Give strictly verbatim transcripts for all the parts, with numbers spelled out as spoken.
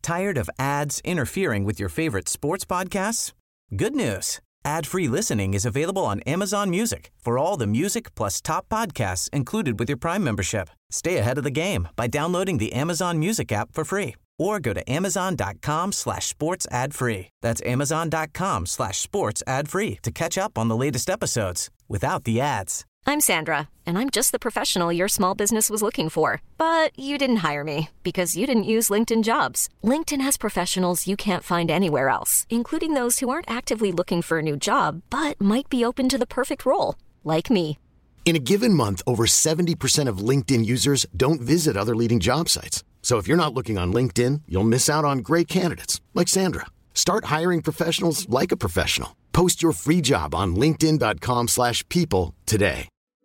Tired of ads interfering with your favorite sports podcasts? Good news. Ad-free listening is available on Amazon Music for all the music plus top podcasts included with your Prime membership. Stay ahead of the game by downloading the Amazon Music app for free or go to amazon.com slash sports ad free. That's amazon.com slash sports ad free to catch up on the latest episodes without the ads. I'm Sandra, and I'm just the professional your small business was looking for. But you didn't hire me because you didn't use LinkedIn Jobs. LinkedIn has professionals you can't find anywhere else, including those who aren't actively looking for a new job, but might be open to the perfect role, like me. In a given month, over seventy percent of LinkedIn users don't visit other leading job sites. So if you're not looking on LinkedIn, you'll miss out on great candidates like Sandra. Start hiring professionals like a professional. Post your free job on linkedin.com slash people today.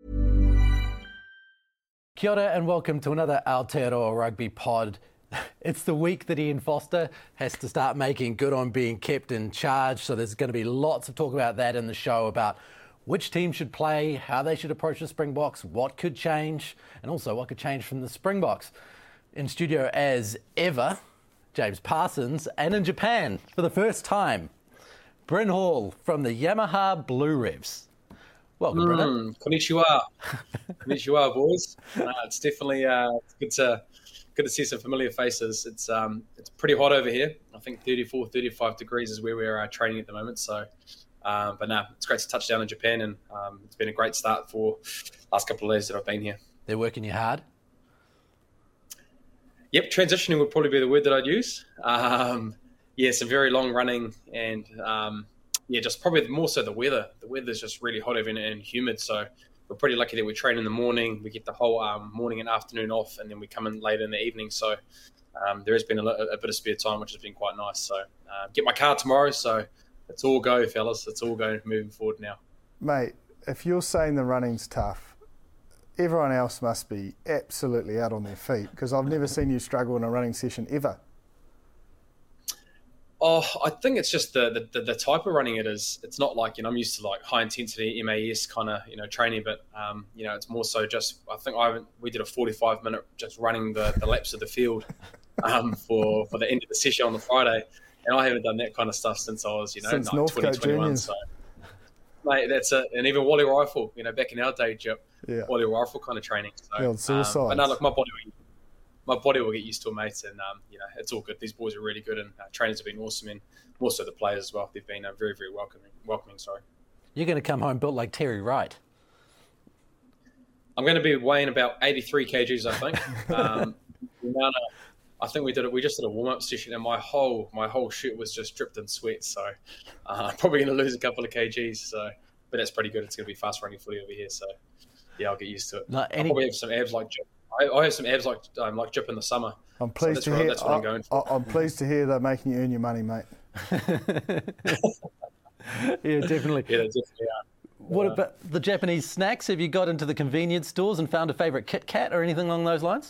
Kia ora and welcome to another Aotearoa Rugby pod. It's the week that Ian Foster has to start making good on being kept in charge. So there's going to be lots of talk about that in the show, about which team should play, how they should approach the Springboks, what could change, and also what could change from the Springboks. In studio as ever, James Parsons, and in Japan for the first time, Bryn Hall from the Yamaha Blue Revs. Welcome, mm, Bryn. Konnichiwa. Konnichiwa, boys. Uh, it's definitely uh, good to good to see some familiar faces. It's um it's pretty hot over here. I think thirty-four, thirty-five degrees is where we're uh, training at the moment. So, um, but no, it's great to touch down in Japan, and um, it's been a great start for the last couple of days that I've been here. They're working you hard? Yep, transitioning would probably be the word that I'd use. Um, yeah, some very long running and, um, yeah, just probably more so the weather. The weather's just really hot and, and humid, so we're pretty lucky that we train in the morning. We get the whole um, morning and afternoon off, and then we come in later in the evening. So um, there has been a, a bit of spare time, which has been quite nice. So uh, get my car tomorrow, so it's all go, fellas. It's all go moving forward now. Mate, if you're saying the running's tough, everyone else must be absolutely out on their feet, because I've never seen you struggle in a running session ever. Oh, I think it's just the, the the type of running it is. It's not like, you know, I'm used to like high intensity M A S kind of, you know, training, but um, you know, it's more so just, I think I haven't, we did a forty-five minute just running the, the laps of the field um, for, for the end of the session on the Friday, and I haven't done that kind of stuff since I was, you know, since like twenty twenty-one. So, mate, that's it. And even Wally Rifle, you know, back in our day, Jip, yeah. Wally Rifle kind of training. So, yeah, um, but no, look, my body, my body will get used to it, mate, and um, you know, it's all good. These boys are really good, and uh, trainers have been awesome, and also the players as well. They've been uh, very, very welcoming. Welcoming, sorry. You're going to come home built like Terry Wright. I'm going to be weighing about eighty-three kilograms, I think. um, no, no, I think we did it. We just did a warm-up session, and my whole my whole shirt was just dripped in sweat. So uh, I'm probably going to lose a couple of kgs. So, but that's pretty good. It's going to be fast running footy over here. So yeah, I'll get used to it. Not any... I'll probably have some abs like Jip. I, I have some abs like um, like Jip in the summer. I'm pleased so to hear. That's what I, I'm going for. I'm pleased to hear they're making you earn your money, mate. Yeah, definitely. Yeah, they definitely are. What about the Japanese snacks? Have you got into the convenience stores and found a favourite Kit Kat or anything along those lines?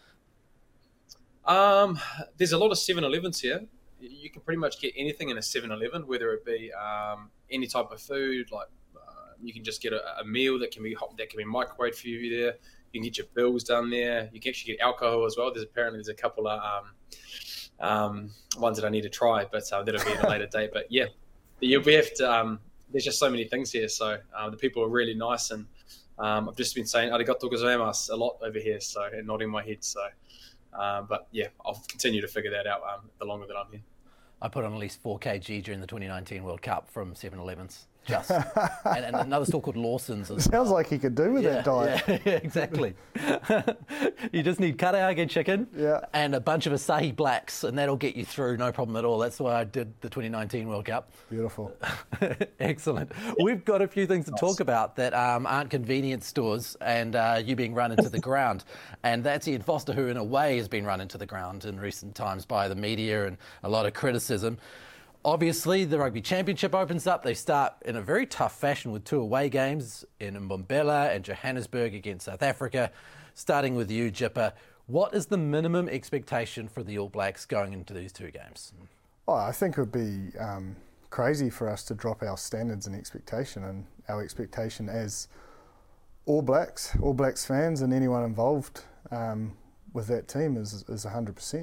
Um, there's a lot of seven elevens here. You can pretty much get anything in a seven eleven, whether it be um, any type of food. Like uh, you can just get a, a meal that can be hot, that can be microwaved for you there. You can get your bills done there. You can actually get alcohol as well. There's apparently there's a couple of um, um, ones that I need to try, but uh, that'll be at a later date. But yeah, you we have to. Um, there's just so many things here. So uh, the people are really nice, and um, I've just been saying arigato gozaimasu a lot over here. So and nodding my head. So, uh, but yeah, I'll continue to figure that out um, the longer that I'm here. I put on at least four kilograms during the twenty nineteen World Cup from seven elevens. Just and, and another store called Lawson's. As Sounds well. like he could do with yeah, that diet. Yeah, yeah exactly. You just need karaage chicken yeah. and a bunch of Asahi Blacks, and that'll get you through, no problem at all. That's why I did the twenty nineteen World Cup. Beautiful. Excellent. We've got a few things to talk about that um, aren't convenience stores and uh, you being run into the ground. And that's Ian Foster, who in a way has been run into the ground in recent times by the media and a lot of criticism. Obviously, the Rugby Championship opens up. They start in a very tough fashion with two away games in Mbombela and Johannesburg against South Africa. Starting with you, Jipper, what is the minimum expectation for the All Blacks going into these two games? Oh, I think it would be um, crazy for us to drop our standards and expectation, and our expectation as All Blacks, All Blacks fans and anyone involved um, with that team is, is one hundred percent.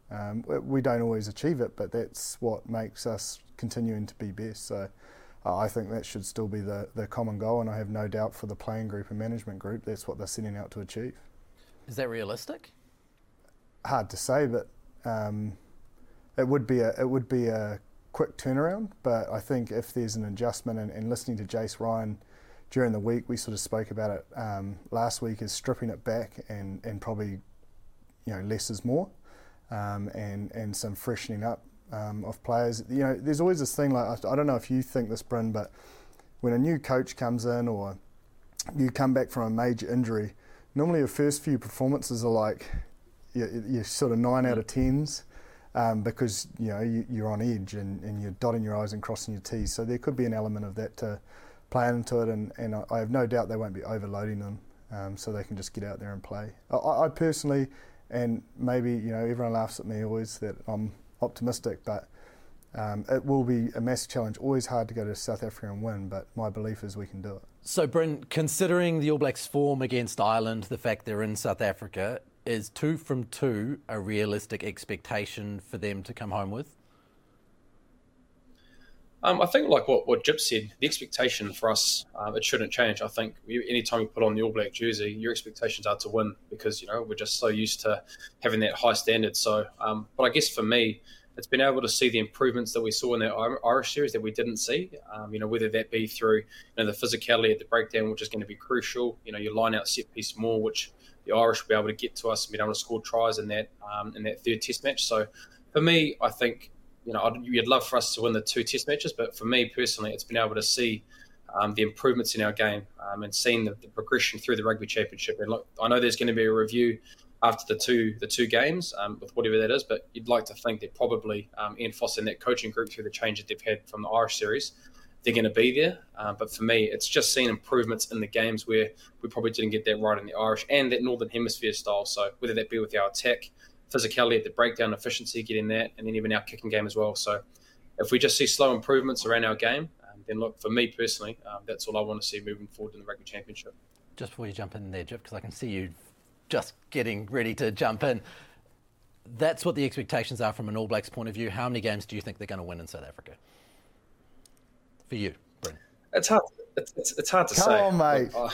Um, we don't always achieve it, but that's what makes us continuing to be best. So uh, I think that should still be the, the common goal, and I have no doubt for the playing group and management group, that's what they're setting out to achieve. Is that realistic? Hard to say, but um, it would be a it would be a quick turnaround. But I think if there's an adjustment, and, and listening to Jace Ryan during the week, we sort of spoke about it um, last week, is stripping it back and, and probably, you know, less is more. Um, and, and some freshening up um, of players. You know, there's always this thing, like, I don't know if you think this, Bryn, but when a new coach comes in or you come back from a major injury, normally your first few performances are like, you're, you're sort of nine out of tens um, because, you know, you, you're on edge and, and you're dotting your I's and crossing your T's. So there could be an element of that to play into it, and, and I have no doubt they won't be overloading them um, so they can just get out there and play. I, I personally... And maybe, you know, everyone laughs at me always that I'm optimistic, but um, it will be a massive challenge. Always hard to go to South Africa and win, but my belief is we can do it. So, Bryn, considering the All Blacks' form against Ireland, the fact they're in South Africa, is two from two a realistic expectation for them to come home with? Um, I think, like what, what Jip said, the expectation for us, um, it shouldn't change. I think we, anytime you put on the All Black jersey, your expectations are to win because, you know, we're just so used to having that high standard. So, um, but I guess for me, it's been able to see the improvements that we saw in that Irish series that we didn't see, um, you know, whether that be through, you know, the physicality at the breakdown, which is going to be crucial, you know, you line out set piece more, which the Irish will be able to get to us and be able to score tries in that, um, in that third test match. So for me, I think, you know, I'd, you'd love for us to win the two test matches, but for me personally, it's been able to see um, the improvements in our game um, and seeing the, the progression through the Rugby Championship. And look, I know there's going to be a review after the two the two games um, with whatever that is, but you'd like to think that probably um, Ian Foster and that coaching group, through the changes they've had from the Irish series, they're going to be there. Um, but for me, it's just seeing improvements in the games where we probably didn't get that right in the Irish and that Northern Hemisphere style. So whether that be with our attack, physicality at the breakdown, efficiency, getting that, and then even our kicking game as well. So if we just see slow improvements around our game, um, then look, for me personally, um, that's all I want to see moving forward in the Rugby Championship. Just before you jump in there, Jip, because I can see you just getting ready to jump in. That's what the expectations are from an All Blacks point of view. How many games do you think they're going to win in South Africa? For you, Bryn. It's hard. It's, it's, it's hard to Come say. on, mate. Look, uh,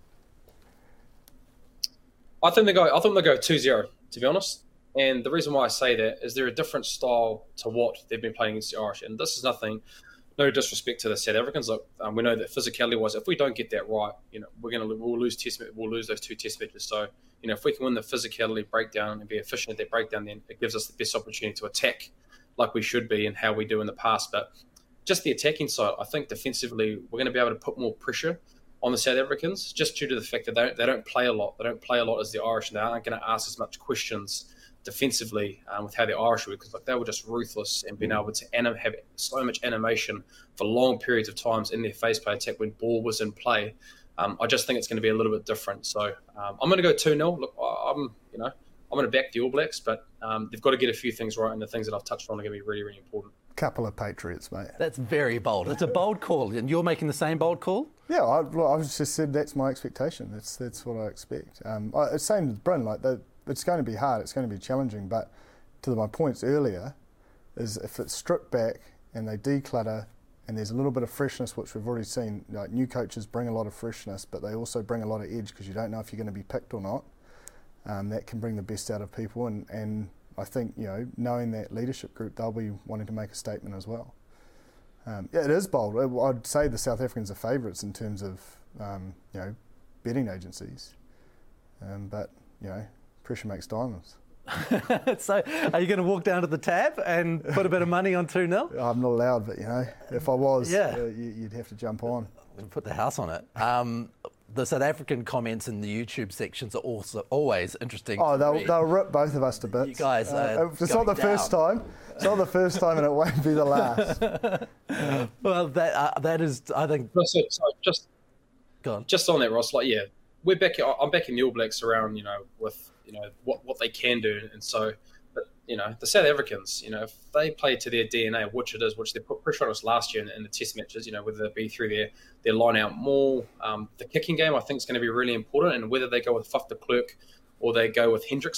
I think they go. I think they go two zero. To be honest. And the reason why I say that is they're a different style to what they've been playing against the Irish. And this is nothing, no disrespect to the South Africans. Look, um, we know that physicality-wise, if we don't get that right, you know, we're going to we'll lose test we'll lose those two test matches. So, you know, if we can win the physicality breakdown and be efficient at that breakdown, then it gives us the best opportunity to attack like we should be and how we do in the past. But just the attacking side, I think defensively we're going to be able to put more pressure on the South Africans, just due to the fact that they don't, they don't play a lot. They don't play a lot as the Irish, and they aren't going to ask as much questions defensively um, with how the Irish were, because like they were just ruthless and being able to anim- have so much animation for long periods of times in their face play attack when ball was in play. Um, I just think it's going to be a little bit different. So um, I'm going to go two nil. Look, I'm you know I'm going to back the All Blacks, but um, they've got to get a few things right, and the things that I've touched on are going to be really, really important. Couple of Patriots, mate. That's very bold. It's a bold call, and you're making the same bold call? Yeah, I, well, I just said that's my expectation. That's that's what I expect. Um, I, same with Bryn. Like the, it's going to be hard. It's going to be challenging. But to my points earlier, is if it's stripped back and they declutter, and there's a little bit of freshness, which we've already seen. Like new coaches bring a lot of freshness, but they also bring a lot of edge because you don't know if you're going to be picked or not. Um, that can bring the best out of people, and, and I think, you know, knowing that leadership group, they'll be wanting to make a statement as well. Um, yeah, it is bold. I'd say the South Africans are favourites in terms of, um, you know, betting agencies. Um, but, you know, pressure makes diamonds. So are you going to walk down to the tab and put a bit of money on two nil? I'm not allowed, but, you know, if I was, yeah. uh, you'd have to jump on. Put the house on it. Um, the South African comments in the YouTube sections are also always interesting. Oh, they'll, they'll rip both of us to bits. You guys uh, It's not the down. first time. It's not the first time, and it won't be the last. Well, that uh, that is, I think... So, so just, Go on. Just on that, Ross, like, yeah, we're back. I'm backing the All Blacks around, you know, with, you know, what, what they can do. And so, but, you know, the South Africans, you know, if they play to their D N A, which it is, which they put pressure on us last year in, in the test matches, you know, whether it be through their, their line out more, um, the kicking game, I think is going to be really important. And whether they go with Faf de Klerk or they go with Hendrickson,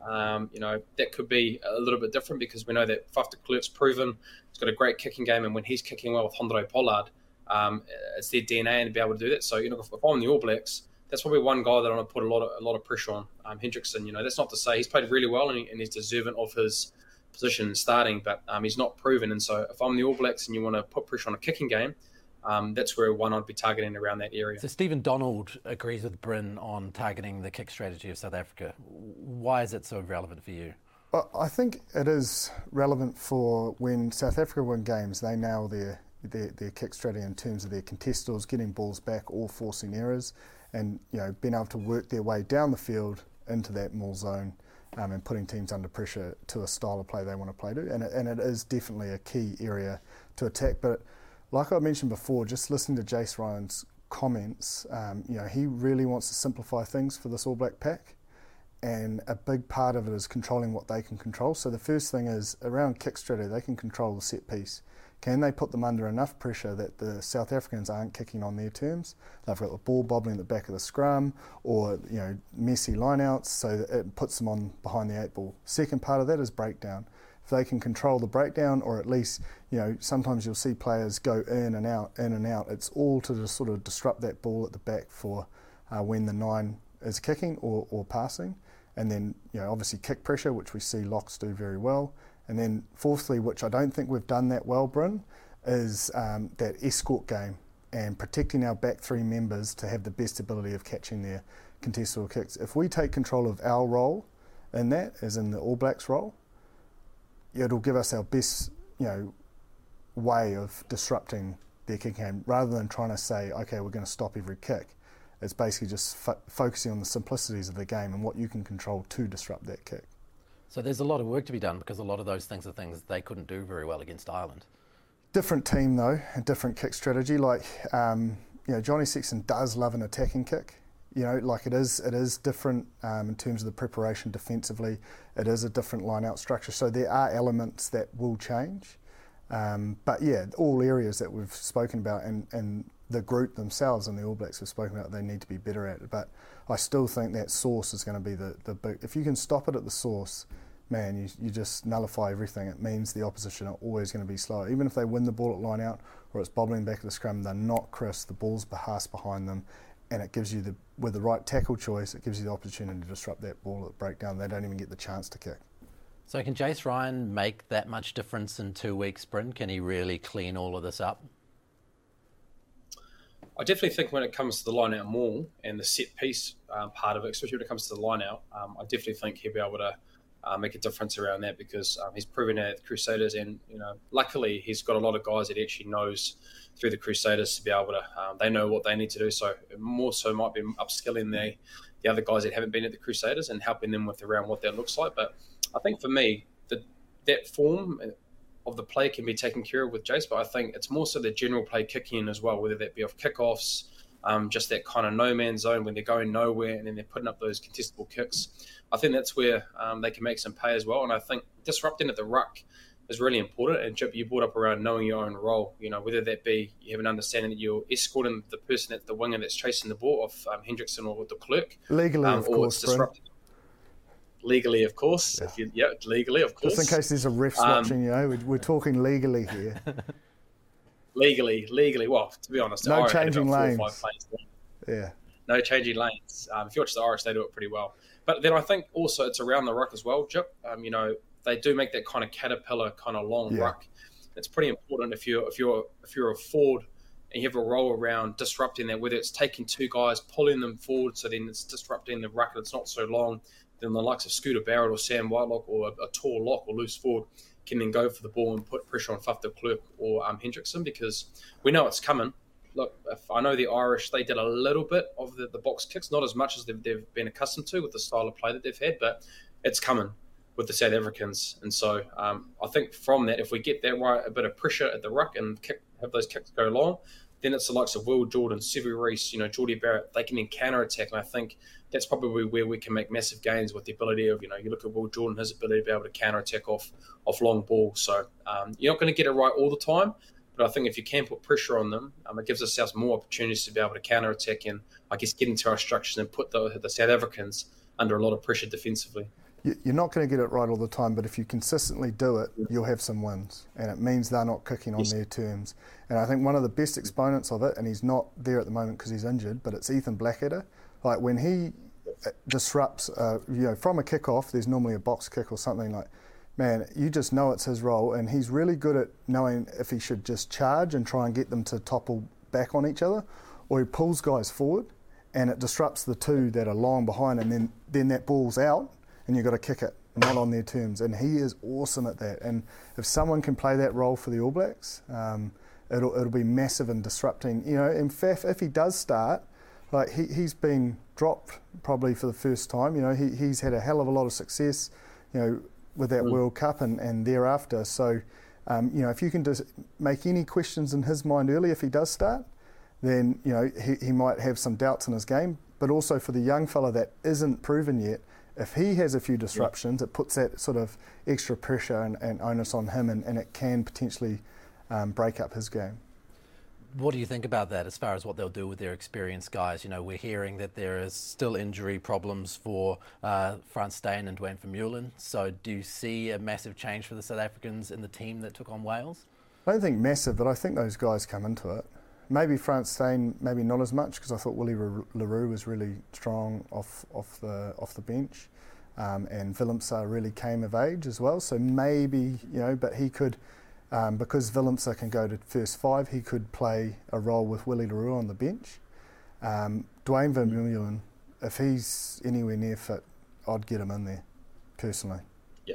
Um, you know, that could be a little bit different because we know that Faf de Klerk's proven he's got a great kicking game, and when he's kicking well with Hondro Pollard, um, it's their D N A and to be able to do that. So, you know, if, if I'm the All Blacks, that's probably one guy that I want to put a lot of a lot of pressure on. Um, Hendrickson, you know, that's not to say he's played really well and, he, and he's deserving of his position starting, but um, he's not proven. And so if I'm the All Blacks and you want to put pressure on a kicking game, um, that's where one I'd be targeting around that area. So Stephen Donald agrees with Bryn on targeting the kick strategy of South Africa. Why is it so relevant for you? Well, I think it is relevant for when South Africa win games, they nail their, their, their kick strategy in terms of their contestals, getting balls back or forcing errors, and you know being able to work their way down the field into that maul zone. Um, and putting teams under pressure to a style of play they want to play to. And it, and it is definitely a key area to attack. But like I mentioned before, just listening to Jace Ryan's comments, um, you know, he really wants to simplify things for this All Black pack. And a big part of it is controlling what they can control. So the first thing is, around kick strategy, they can control the set piece. Can they put them under enough pressure that the South Africans aren't kicking on their terms? They've got the ball bobbling at the back of the scrum, or you know messy lineouts, so that it puts them on behind the eight ball. Second part of that is breakdown. If they can control the breakdown, or at least you know sometimes you'll see players go in and out, in and out. It's all to just sort of disrupt that ball at the back for uh, when the nine is kicking or, or passing, and then you know obviously kick pressure, which we see locks do very well. And then fourthly, which I don't think we've done that well, Bryn, is um, that escort game and protecting our back three members to have the best ability of catching their contestable kicks. If we take control of our role in that, as in the All Blacks role, it'll give us our best, you know, way of disrupting their kick game, rather than trying to say, okay, we're going to stop every kick. It's basically just fo- focusing on the simplicities of the game and what you can control to disrupt that kick. So there's a lot of work to be done, because a lot of those things are things they couldn't do very well against Ireland. Different team though, a different kick strategy. Like um, you know, Johnny Sexton does love an attacking kick. You know, like it is, it is different um, in terms of the preparation defensively. It is a different line-out structure. So there are elements that will change. Um, but yeah, all areas that we've spoken about, and, and the group themselves and the All Blacks have spoken about, they need to be better at it. But I still think that source is going to be the, the big. If you can stop it at the source, man, you, you just nullify everything. It means the opposition are always going to be slow. Even if they win the ball at line out or it's bobbling back at the scrum, they're not crisp. The ball's behast behind them, and it gives you the, with the right tackle choice, it gives you the opportunity to disrupt that ball at breakdown. They don't even get the chance to kick. So can Jace Ryan make that much difference in two weeks, Bryn? Can he really clean all of this up? I definitely think when it comes to the line-out maul and the set piece um, part of it, especially when it comes to the line-out, um, I definitely think he'll be able to uh, make a difference around that, because um, he's proven it at the Crusaders, and you know, luckily he's got a lot of guys that he actually knows through the Crusaders to be able to. Um, they know what they need to do, so it more so might be upskilling the the other guys that haven't been at the Crusaders and helping them with around what that looks like. But I think for me, the, that form of the play can be taken care of with Jace, but I think it's more so the general play kicking in as well, whether that be off kickoffs, um, just that kind of no man's zone when they're going nowhere and then they're putting up those contestable kicks. I think that's where um, they can make some pay as well. And I think disrupting at the ruck is really important. And Chip, you brought up around knowing your own role, you know, whether that be you have an understanding that you're escorting the person at the winger that's chasing the ball off um, Hendrickson or de Klerk. Legally, um, of or course, it's disrupting. Legally, of course. Yeah. If you, yeah, legally, of course. Just in case there's a refs um, watching, you know, we're, we're talking legally here. legally, legally. Well, to be honest, no Irish changing lanes. Four or five plays. Yeah. No changing lanes. Um, if you watch the Irish, they do it pretty well. But then I think also it's around the ruck as well, Jip. Um, you know, they do make that kind of caterpillar, kind of long yeah. ruck. It's pretty important if you're if you're if you're a forward and you have a role around disrupting that, whether it's taking two guys, pulling them forward, so then it's disrupting the ruck and it's not so long. Then the likes of Scooter Barrett or Sam Whitelock or a, a tall lock or loose forward can then go for the ball and put pressure on Faf de Klerk or um, Hendrickson, because we know it's coming. Look, if I know the Irish, they did a little bit of the, the box kicks, not as much as they've, they've been accustomed to with the style of play that they've had, but it's coming with the South Africans. And so um, I think from that, if we get that right, a bit of pressure at the ruck and kick, have those kicks go long, then it's the likes of Will Jordan, Sevu Reece, you know, Geordie Barrett, they can then counter-attack. And I think that's probably where we can make massive gains with the ability of, you know, you look at Will Jordan, his ability to be able to counter-attack off, off long ball. So um, you're not going to get it right all the time, but I think if you can put pressure on them, um, it gives ourselves more opportunities to be able to counter-attack and, I guess, get into our structures and put the, the South Africans under a lot of pressure defensively. you're not going to get it right all the time, but if you consistently do it, you'll have some wins, and it means they're not kicking on yes. their terms. And I think one of the best exponents of it, and he's not there at the moment because he's injured, but it's Ethan Blackadder. Like when he disrupts, uh, you know, from a kick-off, there's normally a box kick or something like, man, you just know it's his role, and he's really good at knowing if he should just charge and try and get them to topple back on each other, or he pulls guys forward, and it disrupts the two that are long behind, and then, then that ball's out, and you've got to kick it, not on their terms. And he is awesome at that. And if someone can play that role for the All Blacks, um, it'll it'll be massive in disrupting. You know, in fact, if he does start, like he, he's been dropped probably for the first time. You know, he, he's had a hell of a lot of success, you know, with that mm. World Cup and, and thereafter. So, um, you know, if you can just make any questions in his mind early if he does start, then, you know, he, he might have some doubts in his game. But also for the young fella that isn't proven yet, if he has a few disruptions, yeah. it puts that sort of extra pressure and, and onus on him, and, and it can potentially um, break up his game. What do you think about that as far as what they'll do with their experienced guys? You know, we're hearing that there is still injury problems for uh, Frans Steyn and Duane Vermeulen. So do you see a massive change for the South Africans in the team that took on Wales? I don't think massive, but I think those guys come into it. Maybe Frans Steyn, maybe not as much, because I thought Willie le Roux was really strong off off the off the bench, um, and Willemse really came of age as well. So maybe, you know, but he could, um, because Willemse can go to first five, he could play a role with Willie le Roux on the bench. Um, Duane Vermeulen, if he's anywhere near fit, I'd get him in there, personally. Yeah.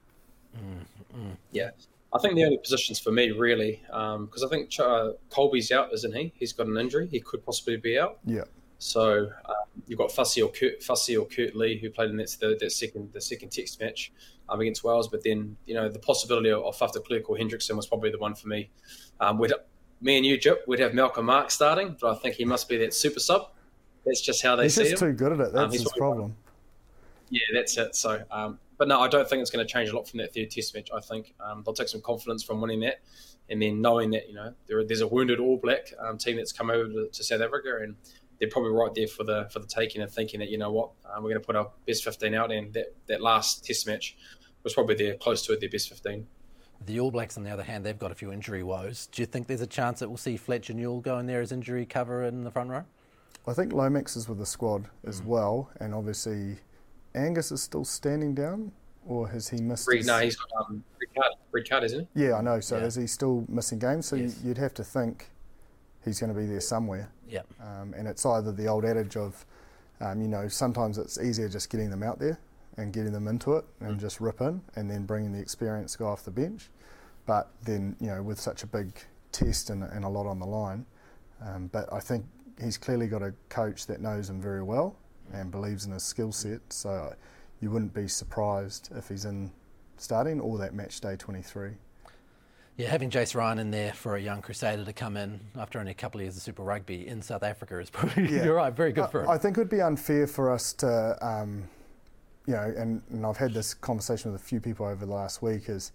Mm, mm. Yeah. I think the only positions for me, really, because um, I think uh, Colby's out, isn't he? He's got an injury. He could possibly be out. Yeah. So um, you've got Fussy or Kurt, Fussy or Kurt Lee, who played in that, the, that second the second Test match um, against Wales. But then, you know, the possibility of, of Faf de Klerk or Hendrickson was probably the one for me. Um, we'd, me and you, Jip, we'd have Malcolm Mark starting, but I think he must be that super sub. That's just how they he's see him. He's just too good at it. That's um, his problem. Yeah, that's it. So, um, but no, I don't think it's going to change a lot from that third Test match. I think um, they'll take some confidence from winning that, and then knowing that, you know, there, there's a wounded All Black um, team that's come over to, to South Africa, and they're probably right there for the for the taking and thinking that, you know what, um, we're going to put our best fifteen out, and that, that last Test match was probably their close to it, their best fifteen. The All Blacks, on the other hand, they've got a few injury woes. Do you think there's a chance that we'll see Fletcher Newell go in there as injury cover in the front row? I think Lomax is with the squad as mm. well, and obviously Angus is still standing down, or has he missed? Red, his... No, he's got um, red card, red card, isn't he? Yeah, I know. So yeah. is he still missing games? So yes. you'd have to think he's going to be there somewhere. Yeah. Um, and it's either the old adage of, um, you know, sometimes it's easier just getting them out there and getting them into it and mm. just rip in, and then bringing the experienced guy off the bench. But then, you know, with such a big test and, and a lot on the line, um, but I think he's clearly got a coach that knows him very well and believes in his skill set, so you wouldn't be surprised if he's in starting or that match day twenty-three. Yeah, having Jace Ryan in there for a young Crusader to come in after only a couple of years of Super Rugby in South Africa is probably, yeah. you're right, very good for him. I think it would be unfair for us to, um, you know, and, and I've had this conversation with a few people over the last week, is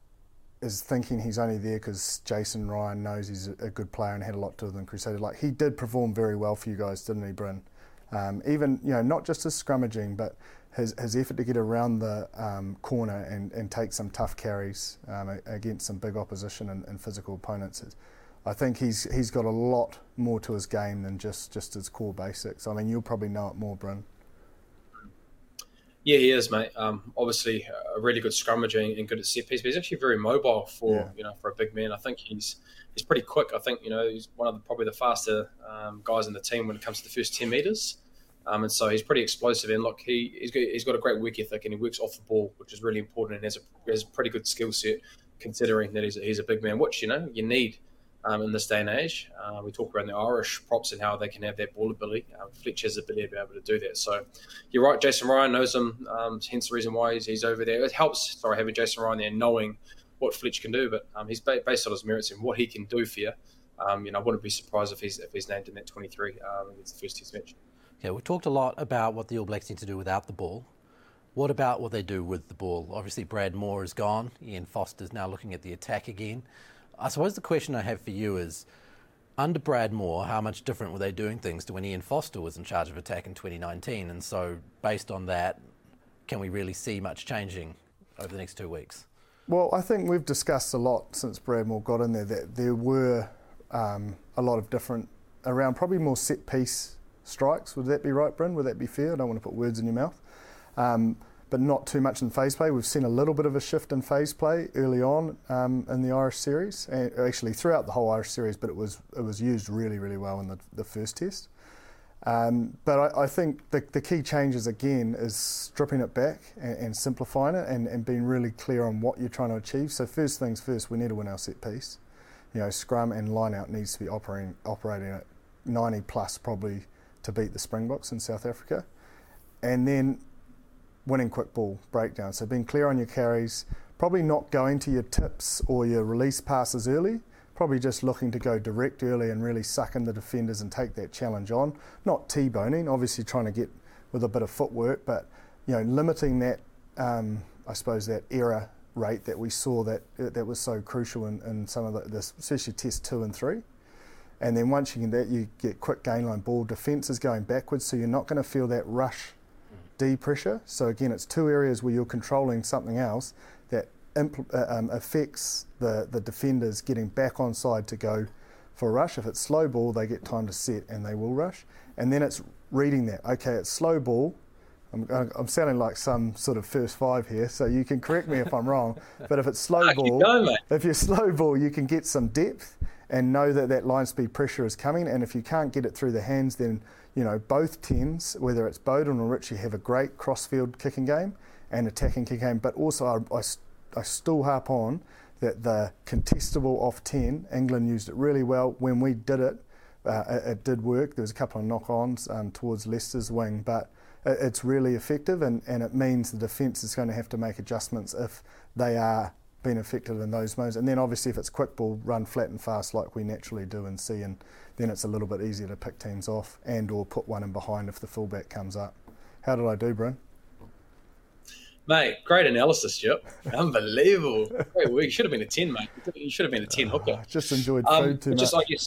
is thinking he's only there because Jason Ryan knows he's a good player and had a lot to do than Crusader. Like, he did perform very well for you guys, didn't he, Bryn? Um, even, you know, not just his scrummaging, but his, his effort to get around the um, corner and, and take some tough carries um, against some big opposition and, and physical opponents. I think he's he's got a lot more to his game than just, just his core basics. I mean, you'll probably know it more, Bryn. Yeah, he is, mate. Um, obviously, a really good scrummager and good at set piece, but he's actually very mobile for yeah. you know for a big man. I think he's he's pretty quick. I think you know he's one of the, probably the faster um, guys in the team when it comes to the first ten metres. Um, and so he's pretty explosive. And look, he, he's, got, he's got a great work ethic, and he works off the ball, which is really important, and has a, has a pretty good skill set, considering that he's a, he's a big man, which, you know, you need um, in this day and age. Uh, we talk around the Irish props and how they can have that ball ability. Um, Fletch has the ability to be able to do that. So you're right, Jason Ryan knows him, um, hence the reason why he's, he's over there. It helps, sorry, having Jason Ryan there, knowing what Fletch can do, but um, he's based on his merits and what he can do for you. Um, you know, I wouldn't be surprised if he's, if he's named in that twenty-three um, against the first Test match. Okay, we've talked a lot about what the All Blacks need to do without the ball. What about what they do with the ball? Obviously, Brad Moore is gone. Ian Foster's now looking at the attack again. I suppose the question I have for you is, under Brad Moore, how much different were they doing things to when Ian Foster was in charge of attack in twenty nineteen? And so, based on that, can we really see much changing over the next two weeks? Well, I think we've discussed a lot since Bradmore got in there that there were um, a lot of different, around probably more set piece strikes. Would that be right, Bryn? Would that be fair? I don't want to put words in your mouth. Um, but not too much in phase play. We've seen a little bit of a shift in phase play early on um, in the Irish series, and actually throughout the whole Irish series, but it was it was used really, really well in the, the first test. Um, but I, I think the, the key changes again is stripping it back and, and simplifying it and, and being really clear on what you're trying to achieve. So first things first, we need to win our set piece. You know, scrum and line out needs to be operating operating at ninety plus probably to beat the Springboks in South Africa. And then winning quick ball breakdown. So being clear on your carries, probably not going to your tips or your release passes early, probably just looking to go direct early and really suck in the defenders and take that challenge on. Not T-boning, obviously trying to get with a bit of footwork, but you know, limiting that, um, I suppose, that error rate that we saw that that was so crucial in, in some of the, this, especially test two and three. And then once you get that, you get quick gain line ball. Defence is going backwards, so you're not going to feel that rush D pressure. So again, it's two areas where you're controlling something else that impl- uh, um, affects the, the defenders getting back on side to go for a rush. If it's slow ball, they get time to set and they will rush. And then it's reading that. Okay, it's slow ball. I'm, I'm sounding like some sort of first five here, so you can correct me if I'm wrong. But if it's slow ball, going, if you're slow ball, you can get some depth and know that that line speed pressure is coming. And if you can't get it through the hands, then you know, both tens, whether it's Bowden or Richie, have a great cross-field kicking game and attacking kicking game, but also I, I, I still harp on that the contestable off ten, England used it really well. When we did it, uh, it, it did work. There was a couple of knock-ons um, towards Leicester's wing, but it, it's really effective, and, and it means the defence is going to have to make adjustments if they are being affected in those modes. And then obviously if it's quick ball, run flat and fast like we naturally do and see, and then it's a little bit easier to pick teams off and or put one in behind if the fullback comes up. How did I do, Bryn? Mate, great analysis, Chip. Unbelievable. Great work. You should have been a ten, mate. You should have been a ten hooker. Uh, just enjoyed um, food too just, much. I guess,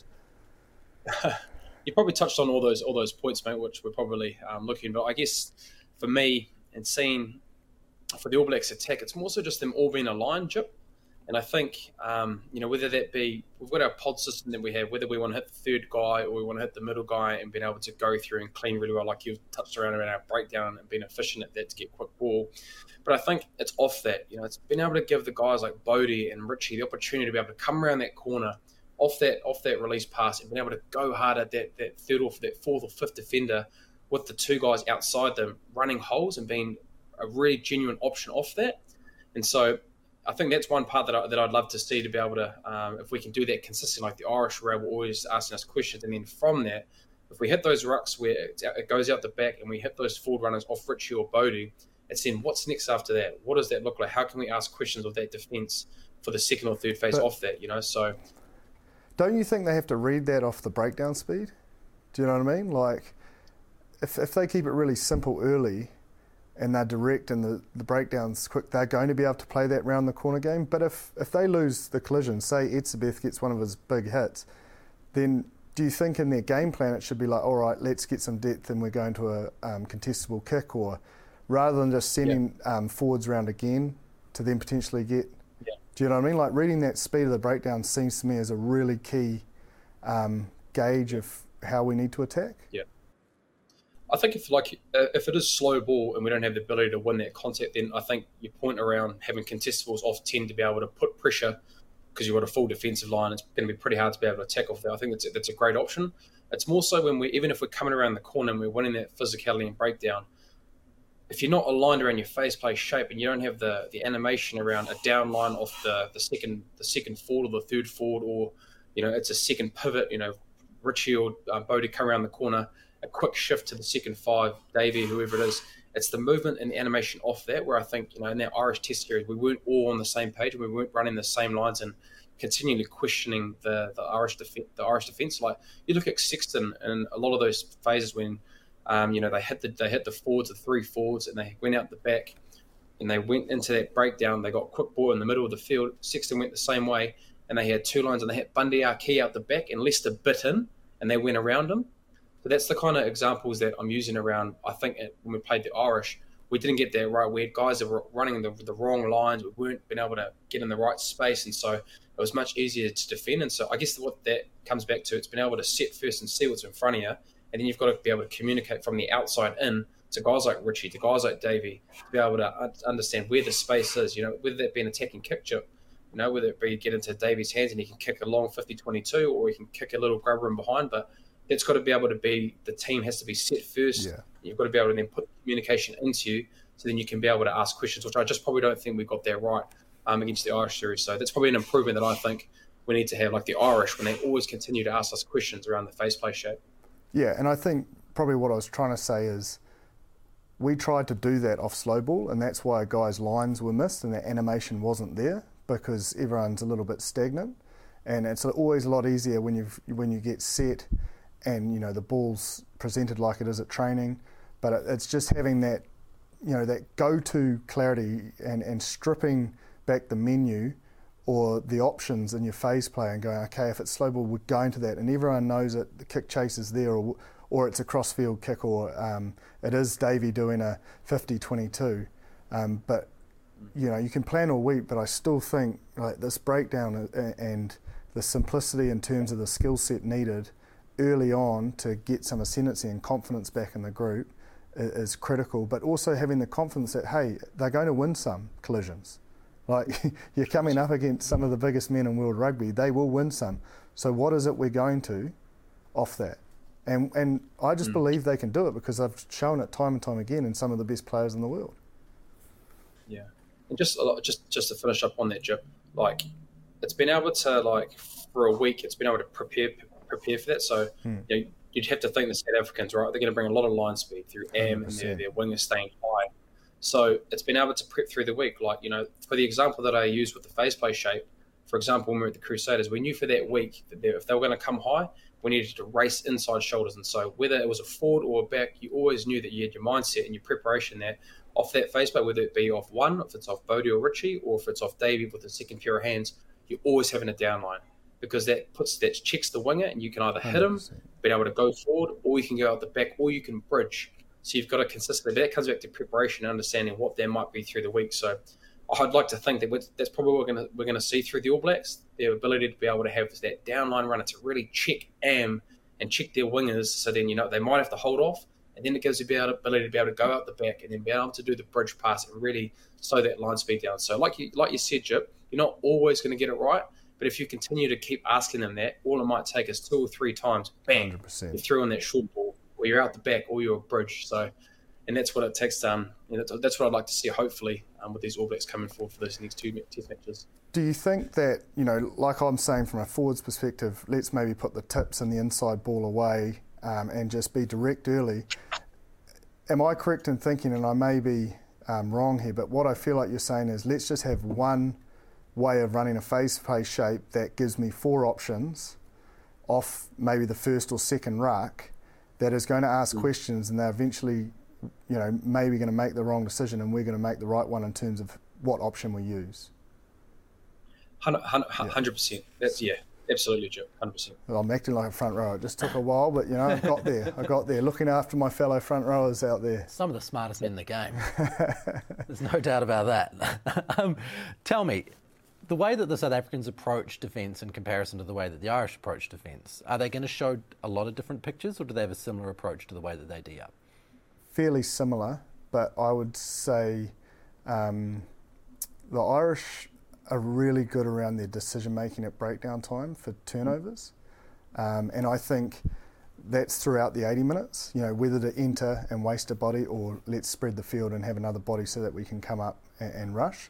you probably touched on all those all those points, mate, which we're probably um, looking. But I guess for me, and seeing for the All Blacks attack, it's more so just them all being aligned, Chip. And I think, um, you know, whether that be, we've got our pod system that we have, whether we want to hit the third guy or we want to hit the middle guy and being able to go through and clean really well, like you've touched around around our breakdown and being efficient at that to get quick ball. But I think it's off that, you know, it's been able to give the guys like Bodie and Richie the opportunity to be able to come around that corner off that off that release pass and being able to go hard at that, that third or that fourth or fifth defender with the two guys outside them running holes and being a really genuine option off that. And so I think that's one part that, I, that I'd love to see, to be able to, um, if we can do that consistently, like the Irish were able always asking us questions. And then from that, if we hit those rucks where it, it goes out the back and we hit those forward runners off Richie or Bodie, it's then what's next after that? What does that look like? How can we ask questions of that defence for the second or third phase but off that, you know? So don't you think they have to read that off the breakdown speed? Do you know what I mean? Like, if if they keep it really simple early and they're direct and the, the breakdown's quick, they're going to be able to play that round the corner game. But if, if they lose the collision, say Etzebeth gets one of his big hits, then do you think in their game plan it should be like, all right, let's get some depth and we're going to a um, contestable kick, or rather than just sending yeah. um, forwards round again to then potentially get, yeah. do you know what I mean? Like, reading that speed of the breakdown seems to me as a really key um, gauge of how we need to attack. Yeah. I think if like uh, if it is slow ball and we don't have the ability to win that contact, then I think your point around having contestables off ten to be able to put pressure, because you've got a full defensive line, it's going to be pretty hard to be able to attack off that. I think that's a, that's a great option. It's more so when we, even if we're coming around the corner and we're winning that physicality and breakdown, if you're not aligned around your face play shape and you don't have the, the animation around a down line off the, the second the second forward or the third forward, or you know it's a second pivot, you know Richie or uh, Bodie come around the corner, a quick shift to the second five, Davey, whoever it is. It's the movement and the animation off that where I think, you know, in that Irish test series, we weren't all on the same page and we weren't running the same lines and continually questioning the, the Irish def- the Irish defence. Like, you look at Sexton and a lot of those phases when, um, you know, they hit the they hit the forwards, the three forwards, and they went out the back and they went into that breakdown. They got quick ball in the middle of the field. Sexton went the same way, and they had two lines, and they had Bundy Arki out the back and Leicester bit in, and they went around him. So that's the kind of examples that I'm using around, I think, when we played the Irish. we didn't get that right. We had guys that were running the, the wrong lines. We weren't being able to get in the right space, and so it was much easier to defend. And so I guess what that comes back to, it's been able to set first and see what's in front of you, and then you've got to be able to communicate from the outside in to guys like Richie, to guys like Davey, to be able to understand where the space is, you know, whether that be an attacking kick chip, you know, whether it be get into Davey's hands and he can kick a long fifty twenty-two, or he can kick a little grubber in behind, but it's got to be able to be, the team has to be set first. Yeah. You've got to be able to then put communication into you, so then you can be able to ask questions, which I just probably don't think we got that right um, against the Irish series. So that's probably an improvement that I think we need to have, like the Irish, when they always continue to ask us questions around the face play shape. Yeah, and I think probably what I was trying to say is we tried to do that off slow ball, and that's why guys' lines were missed and the animation wasn't there, because everyone's a little bit stagnant. And it's always a lot easier when you when you get set and, you know, the ball's presented like it is at training, but it, it's just having that, you know, that go-to clarity and, and stripping back the menu or the options in your phase play and going, okay, if it's slow ball, we're going to that, and everyone knows that the kick chase is there, or or it's a cross-field kick, or um, it is Davey doing a fifty twenty-two. Um, but, you know, you can plan all week, but I still think like this breakdown and the simplicity in terms of the skill set needed early on to get some ascendancy and confidence back in the group is critical, but also having the confidence that, hey, they're going to win some collisions. Like, you're coming up against some of the biggest men in world rugby, they will win some. So what is it we're going to off that? And and I just mm. believe they can do it, because I've shown it time and time again in some of the best players in the world. Yeah. And just just just to finish up on that, Jip, like, it's been able to, like, for a week, it's been able to prepare prepare for that. So mm. you know, you'd have to think the South Africans, right, they're going to bring a lot of line speed through A M, and their, their wing is staying high. So it's been able to prep through the week. Like, you know, for the example that I used with the face play shape, for example, when we were at the Crusaders, we knew for that week that they, if they were going to come high, we needed to race inside shoulders. And so whether it was a forward or a back, you always knew that you had your mindset and your preparation there off that face play, whether it be off one, if it's off Bodie or Richie, or if it's off Davey with the second pair of hands, you're always having a down line, because that puts that checks the winger, and you can either hit him, be able to go forward, or you can go out the back, or you can bridge. So you've got to consistently, that comes back to preparation and understanding what there might be through the week. So I'd like to think that that's probably what we're going to we're going to see through the All Blacks, their ability to be able to have that downline runner to really check A M and check their wingers. So then, you know, they might have to hold off, and then it gives you the ability to be able to go out the back and then be able to do the bridge pass and really slow that line speed down. So like you like you said, Jip, you're not always going to get it right, but if you continue to keep asking them that, all it might take is two or three times, bang, one hundred percent. You're through in that short ball, or you're out the back, or you're a bridge. So, and that's what it takes. Um, you know, that's, that's what I'd like to see, hopefully, um, with these All Blacks coming forward for those next two test matches. Do you think that, you know, like I'm saying from a forwards perspective, let's maybe put the tips and the inside ball away um, and just be direct early? Am I correct in thinking, and I may be um, wrong here, but what I feel like you're saying is let's just have one way of running a face play shape that gives me four options off maybe the first or second ruck that is going to ask mm. questions, and they're eventually, you know, maybe going to make the wrong decision, and we're going to make the right one in terms of what option we use. one hundred percent. That's, yeah, absolutely, Joe. one hundred percent. Well, I'm acting like a front rower. It just took a while, but, you know, I got there. I got there, looking after my fellow front rowers out there. Some of the smartest men in the game. There's no doubt about that. um, tell me, the way that the South Africans approach defence in comparison to the way that the Irish approach defence, are they going to show a lot of different pictures, or do they have a similar approach to the way that they D up? Fairly similar, but I would say um, the Irish are really good around their decision-making at breakdown time for turnovers. Um, and I think that's throughout the eighty minutes, you know, whether to enter and waste a body, or let's spread the field and have another body so that we can come up and, and rush.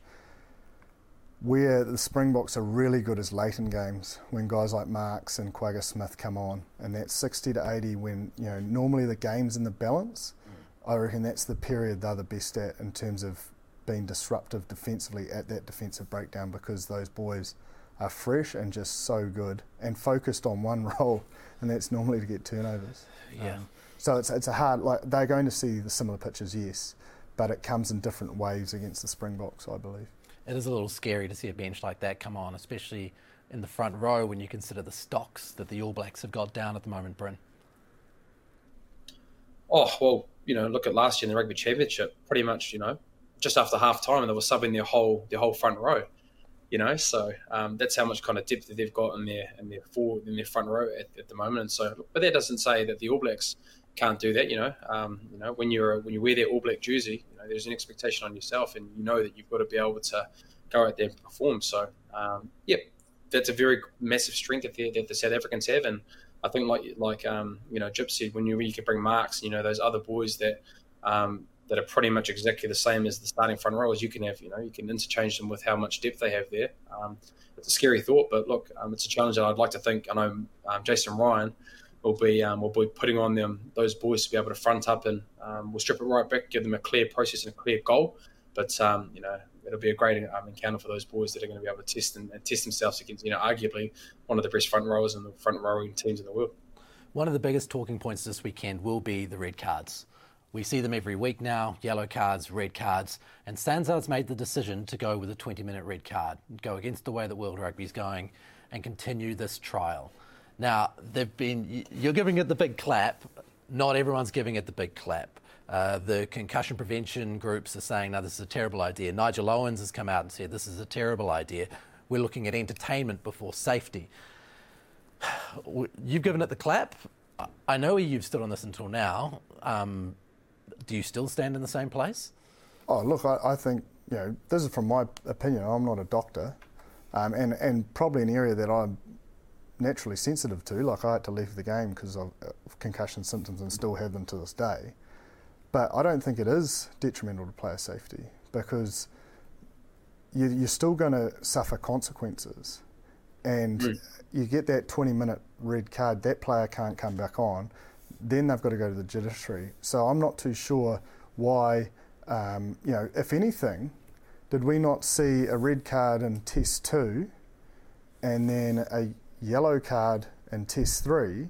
Where the Springboks are really good is late in games, when guys like Marks and Quagga Smith come on, and that's sixty to eighty when, you know, normally the game's in the balance. Mm. I reckon that's the period they're the best at in terms of being disruptive defensively at that defensive breakdown, because those boys are fresh and just so good and focused on one role, and that's normally to get turnovers. Yeah. Um, so it's it's a hard, like, they're going to see the similar pitches, yes, but it comes in different waves against the Springboks, I believe. It is a little scary to see a bench like that come on, especially in the front row when you consider the stocks that the All Blacks have got down at the moment, Bryn. Oh, well, you know, look at last year in the Rugby Championship, pretty much, you know, just after half time, and they were subbing their whole their whole front row, you know. So um, that's how much kind of depth that they've got in their in their forward in their front row at, at the moment. And so, but that doesn't say that the All Blacks can't do that, you know. Um, you know, when you're when you wear their All Black jersey, you know, there's an expectation on yourself, and you know that you've got to be able to go out there and perform. So, um, yeah, that's a very massive strength that the, that the South Africans have, and I think like like um, you know, Jip said, when you when you can bring Marks, you know, those other boys that um, that are pretty much exactly the same as the starting front rowers, you can have, you know, you can interchange them with how much depth they have there. Um, it's a scary thought, but look, um, it's a challenge that I'd like to think. I know um, Jason Ryan will be um, will be putting on them those boys to be able to front up, and um, we'll strip it right back, give them a clear process and a clear goal. But um, you know, it'll be a great um, encounter for those boys that are going to be able to test and, and test themselves against, you know, arguably one of the best front rowers and the front rowing teams in the world. One of the biggest talking points this weekend will be the red cards. We see them every week now, yellow cards, red cards, and SANZAAR's made the decision to go with a twenty-minute red card, go against the way that World Rugby is going and continue this trial. Now, they've been, you're giving it the big clap. Not everyone's giving it the big clap. Uh, the concussion prevention groups are saying, no, this is a terrible idea. Nigel Owens has come out and said, this is a terrible idea. We're looking at entertainment before safety. You've given it the clap. I know you've stood on this until now. Um, do you still stand in the same place? Oh, look, I, I think, you know, this is from my opinion. I'm not a doctor, um, and, and probably an area that I'm naturally sensitive to. Like, I had to leave the game because of concussion symptoms and still have them to this day. But I don't think it is detrimental to player safety, because you, you're still going to suffer consequences. And mm. you get that twenty-minute red card, that player can't come back on, then they've got to go to the judiciary. So I'm not too sure why, um, you know, if anything, did we not see a red card in Test two and then a yellow card in Test three?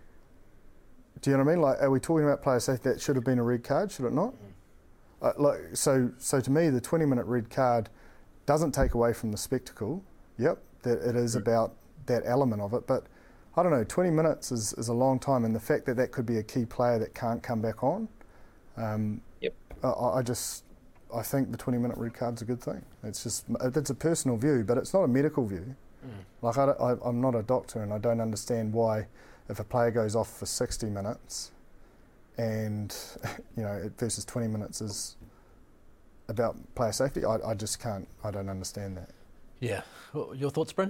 Do you know what I mean? Like, are we talking about player safety? That should have been a red card, should it not? Mm. Uh, like, so, so to me, the twenty-minute red card doesn't take away from the spectacle. Yep, that it is mm. about that element of it, but I don't know, twenty minutes is, is a long time, and the fact that that could be a key player that can't come back on, um, yep. I, I just, I think the twenty-minute red card's a good thing. It's just, it's a personal view, but it's not a medical view. Mm. Like, I, I, I'm not a doctor, and I don't understand why, if a player goes off for sixty minutes, and you know, versus twenty minutes is about player safety, I, I just can't, I don't understand that. Yeah. Your thoughts, Bryn?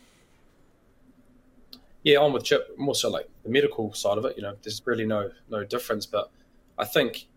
Yeah, I'm with Chip. More so like the medical side of it. You know, there's really no no difference. But I think,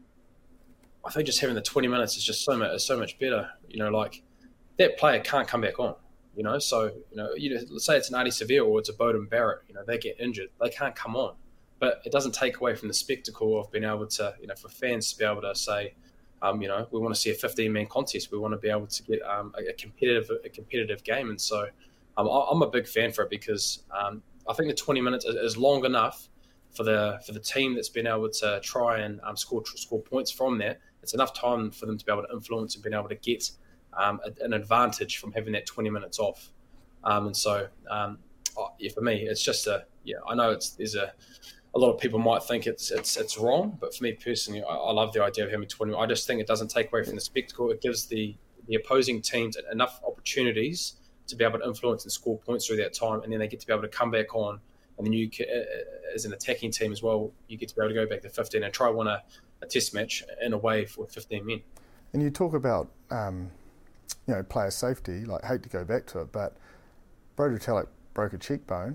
I think just having the twenty minutes is just so much is so much better. You know, like that player can't come back on. You know, so you know, you know, let's say it's an Ardie Savea or it's a Beauden Barrett. You know, they get injured, they can't come on. But it doesn't take away from the spectacle of being able to, you know, for fans to be able to say, um, you know, we want to see a fifteen-man contest. We want to be able to get um, a, a competitive a competitive game. And so, um, I'm a big fan for it because. Um, I think the twenty minutes is long enough for the for the team that's been able to try and um, score score points from that. It's enough time for them to be able to influence and being able to get um, a, an advantage from having that twenty minutes off. Um, and so, um, oh, yeah, for me, it's just a yeah. I know it's there's a a lot of people might think it's it's it's wrong, but for me personally, I, I love the idea of having twenty. I just think it doesn't take away from the spectacle. It gives the the opposing teams enough opportunities to be able to influence and score points through that time, and then they get to be able to come back on, and then you, as an attacking team as well, you get to be able to go back to fifteen and try win a, a test match in a way for fifteen men. And you talk about, um, you know, player safety. Like, hate to go back to it, but Brodie Retallick broke a cheekbone.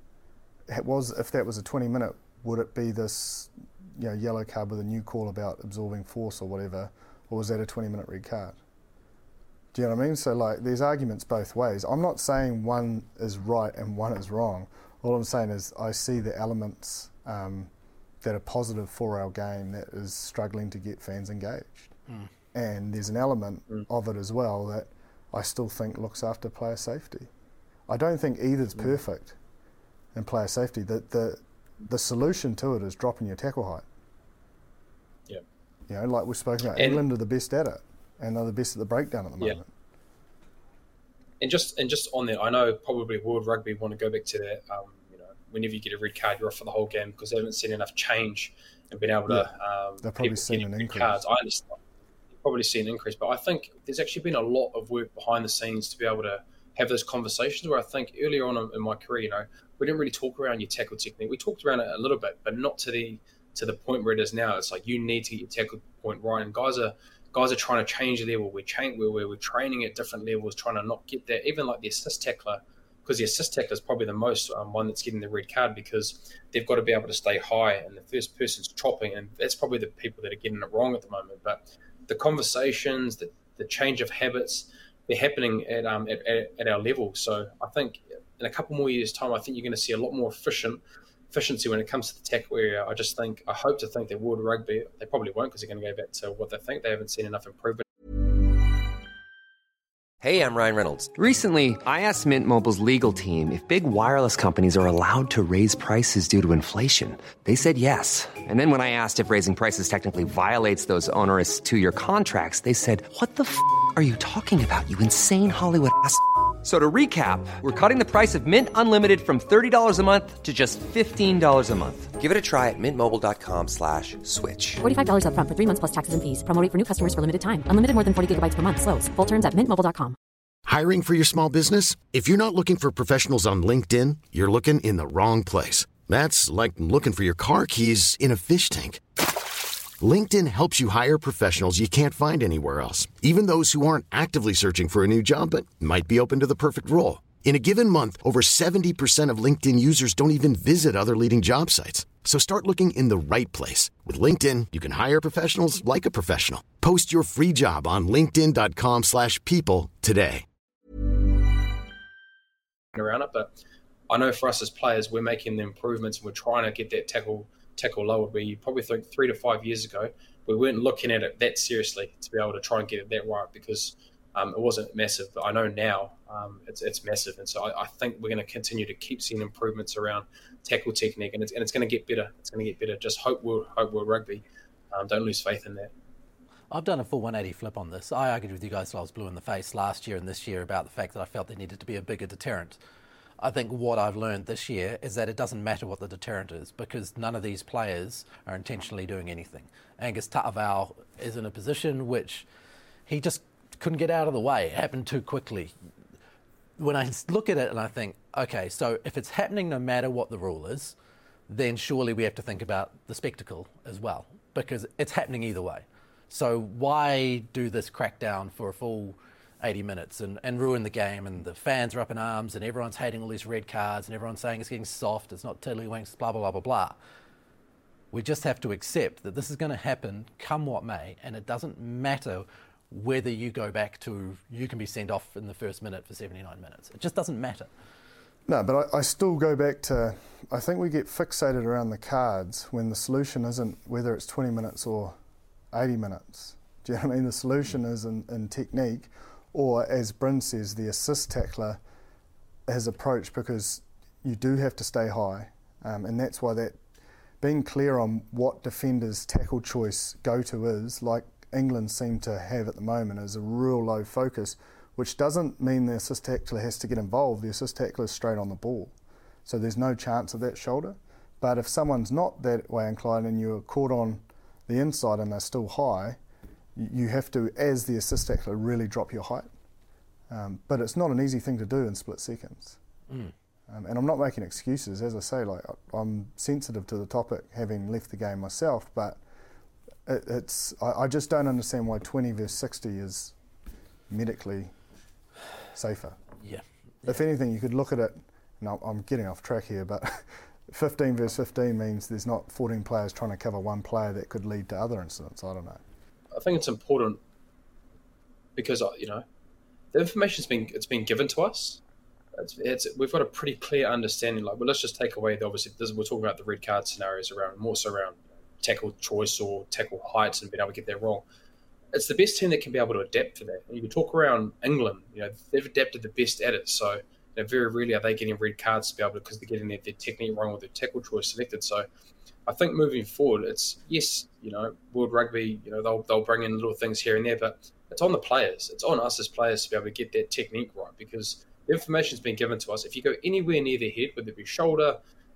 It was if that was a twenty minute, would it be this, you know, yellow card with a new call about absorbing force or whatever, or was that a twenty minute red card? Do you know what I mean? So, like, there's arguments both ways. I'm not saying one is right and one is wrong. All I'm saying is I see the elements um, that are positive for our game that is struggling to get fans engaged. Mm. And there's an element mm. of it as well that I still think looks after player safety. I don't think either's mm. perfect in player safety. The, the, the solution to it is dropping your tackle height. Yeah. You know, like we've spoken about, and England are the best at it. And they're the best at the breakdown at the moment. Yeah. And just and just on that, I know probably World Rugby want to go back to that, um, you know, whenever you get a red card, you're off for the whole game because they haven't seen enough change and been able yeah. to. Um, They've probably seen an increase. Cards. I understand. They've probably seen an increase, but I think there's actually been a lot of work behind the scenes to be able to have those conversations. Where I think earlier on in my career, you know, we didn't really talk around your tackle technique. We talked around it a little bit, but not to the to the point where it is now. It's like you need to get your tackle point right, and guys are. Guys are trying to change the level. We're, train, we're, we're training at different levels, trying to not get that. Even like the assist tackler, because the assist tackler is probably the most um, one that's getting the red card because they've got to be able to stay high, and the first person's chopping, and that's probably the people that are getting it wrong at the moment. But the conversations, the, the change of habits, they're happening at, um, at, at, at our level. So I think in a couple more years' time, I think you're going to see a lot more efficient efficiency when it comes to the tackle area. I just think, I hope to think that World Rugby, they probably won't because they're going to go back to what they think. They haven't seen enough improvement. Hey, I'm Ryan Reynolds. Recently, I asked Mint Mobile's legal team if big wireless companies are allowed to raise prices due to inflation. They said yes. And then when I asked if raising prices technically violates those onerous two-year contracts, they said, what the f*** are you talking about, you insane Hollywood ass f- So to recap, we're cutting the price of Mint Unlimited from thirty dollars a month to just fifteen dollars a month. Give it a try at mintmobile.com slash switch. forty-five dollars up front for three months plus taxes and fees. Promo rate for new customers for limited time. Unlimited more than forty gigabytes per month. Slows full terms at mint mobile dot com. Hiring for your small business? If you're not looking for professionals on LinkedIn, you're looking in the wrong place. That's like looking for your car keys in a fish tank. LinkedIn helps you hire professionals you can't find anywhere else, even those who aren't actively searching for a new job but might be open to the perfect role. In a given month, over seventy percent of LinkedIn users don't even visit other leading job sites. So start looking in the right place. With LinkedIn, you can hire professionals like a professional. Post your free job on linkedin.com slash people today. Around it, but I know for us as players, we're making the improvements and we're trying to get that tackle tackle lowered, where you probably think three to five years ago, we weren't looking at it that seriously to be able to try and get it that right because um, it wasn't massive. But I know now um, it's it's massive. And so I, I think we're going to continue to keep seeing improvements around tackle technique, and it's, and it's going to get better. It's going to get better. Just hope we'll, hope we'll rugby. Um, don't lose faith in that. I've done a full one eighty flip on this. I argued with you guys till I was blue in the face last year and this year about the fact that I felt there needed to be a bigger deterrent. I think what I've learned this year is that it doesn't matter what the deterrent is because none of these players are intentionally doing anything. Angus Ta'avao is in a position which he just couldn't get out of the way. It happened too quickly. When I look at it and I think, okay, so if it's happening no matter what the rule is, then surely we have to think about the spectacle as well because it's happening either way. So why do this crackdown for a full eighty minutes and, and ruin the game, and the fans are up in arms and everyone's hating all these red cards and everyone's saying it's getting soft, it's not tiddlywinks, blah, blah, blah, blah, blah. We just have to accept that this is going to happen come what may, and it doesn't matter whether you go back to you can be sent off in the first minute for seventy-nine minutes. It just doesn't matter. No, but I, I still go back to, I think we get fixated around the cards when the solution isn't whether it's twenty minutes or eighty minutes. Do you know what I mean? The solution is in, in technique, or as Bryn says, the assist tackler has approach, because you do have to stay high, um, and that's why that being clear on what defenders' tackle choice go-to is, like England seem to have at the moment, is a real low focus, which doesn't mean the assist tackler has to get involved. The assist tackler is straight on the ball, so there's no chance of that shoulder. But if someone's not that way inclined and you're caught on the inside and they're still high, you have to, as the assist tackler, really drop your height. Um, but it's not an easy thing to do in split seconds. Mm. Um, and I'm not making excuses. As I say, like I'm sensitive to the topic, having left the game myself, but it, it's I, I just don't understand why twenty versus sixty is medically safer. Yeah. If yeah. anything, you could look at it, and I'm getting off track here, but fifteen versus fifteen means there's not fourteen players trying to cover one player that could lead to other incidents. I don't know. I think it's important because, you know, the information's been it's been given to us. It's, it's we've got a pretty clear understanding. Like, well, let's just take away the obviously. This, we're talking about the red card scenarios around more so around tackle choice or tackle heights and being able to get that wrong. It's the best team that can be able to adapt to that. And you can talk around England. You know, they've adapted the best at it. So, you know, very rarely are they getting red cards to be able to, because they're getting their, their technique wrong or their tackle choice selected. So, I think moving forward, it's yes, you know, World Rugby, you know, they'll they'll bring in little things here and there, but it's on the players. It's on us as players to be able to get that technique right, because the information's been given to us. If you go anywhere near their head, whether it be shoulder,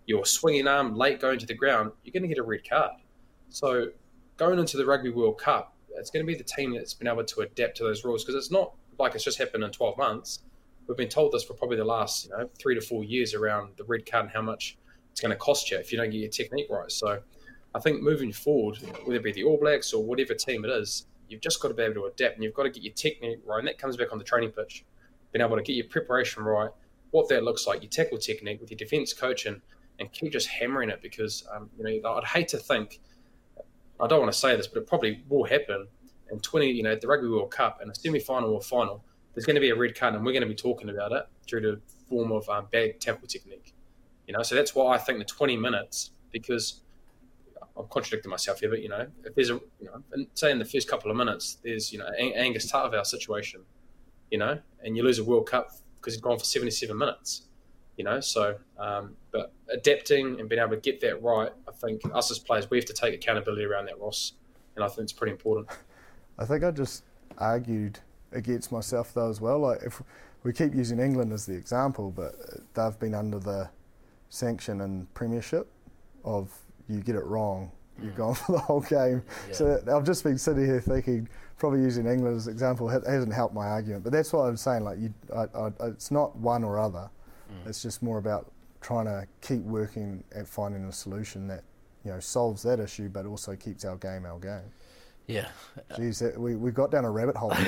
your swinging arm late going to the ground, you're going to get a red card. So going into the Rugby World Cup, it's going to be the team that's been able to adapt to those rules, because it's not like it's just happened in twelve months. We've been told this for probably the last, you know, three to four years around the red card and how much it's going to cost you if you don't get your technique right. So I think moving forward, whether it be the All Blacks or whatever team it is, you've just got to be able to adapt, and you've got to get your technique right. And that comes back on the training pitch, being able to get your preparation right, what that looks like, your tackle technique with your defence coaching, and keep just hammering it, because, um, you know, I'd hate to think, I don't want to say this, but it probably will happen in twenty, you know, at the Rugby World Cup, in a semi-final or final, there's going to be a red card, and we're going to be talking about it due to form of um, bad tackle technique. You know, so that's why I think the twenty minutes, because I'm contradicting myself here, but, you know, if there's a, you know, say in the first couple of minutes, there's, you know, Angus Ta'avao situation, you know, and you lose a World Cup because he's gone for seventy-seven minutes, you know, so, um, but adapting and being able to get that right, I think us as players, we have to take accountability around that, Ross, and I think it's pretty important. I think I just argued against myself though as well. Like, if we keep using England as the example, but they've been under the sanction and premiership of you get it wrong, you're mm. gone for the whole game. Yeah. So I've just been sitting here thinking, probably using England as an example hasn't helped my argument. But that's what I'm saying. Like, you, I, I, it's not one or other. Mm. It's just more about trying to keep working at finding a solution that, you know, solves that issue, but also keeps our game our game. Yeah. Jeez, that, we we got down a rabbit hole.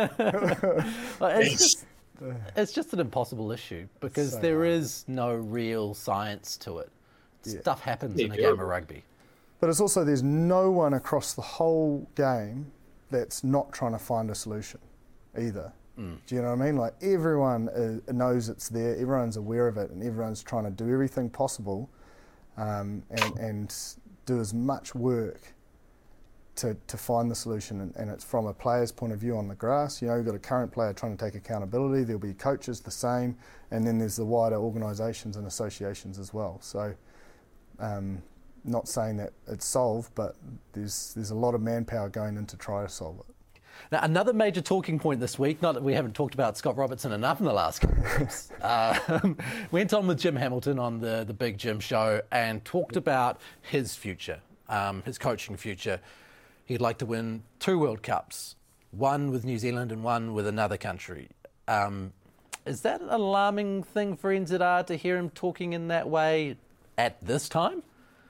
Well, it's, just, it's just an impossible issue, because so there hard. is no real science to it. Yeah. Stuff happens yeah, in a game of rugby. But it's also, there's no one across the whole game that's not trying to find a solution either. Mm. Do you know what I mean? Like, everyone is, knows it's there, everyone's aware of it, and everyone's trying to do everything possible um, and, and do as much work to, to find the solution. And, and it's from a player's point of view on the grass. You know, you've got a current player trying to take accountability, there'll be coaches the same, and then there's the wider organisations and associations as well. So, um, not saying that it's solved, but there's there's a lot of manpower going in to try to solve it. Now, another major talking point this week, not that we haven't talked about Scott Robertson enough in the last couple of weeks, uh, went on with Jim Hamilton on the, the Big Jim show and talked about his future, um, his coaching future. He'd like to win two World Cups, one with New Zealand and one with another country. Um, is that an alarming thing for N Z R to hear him talking in that way at this time?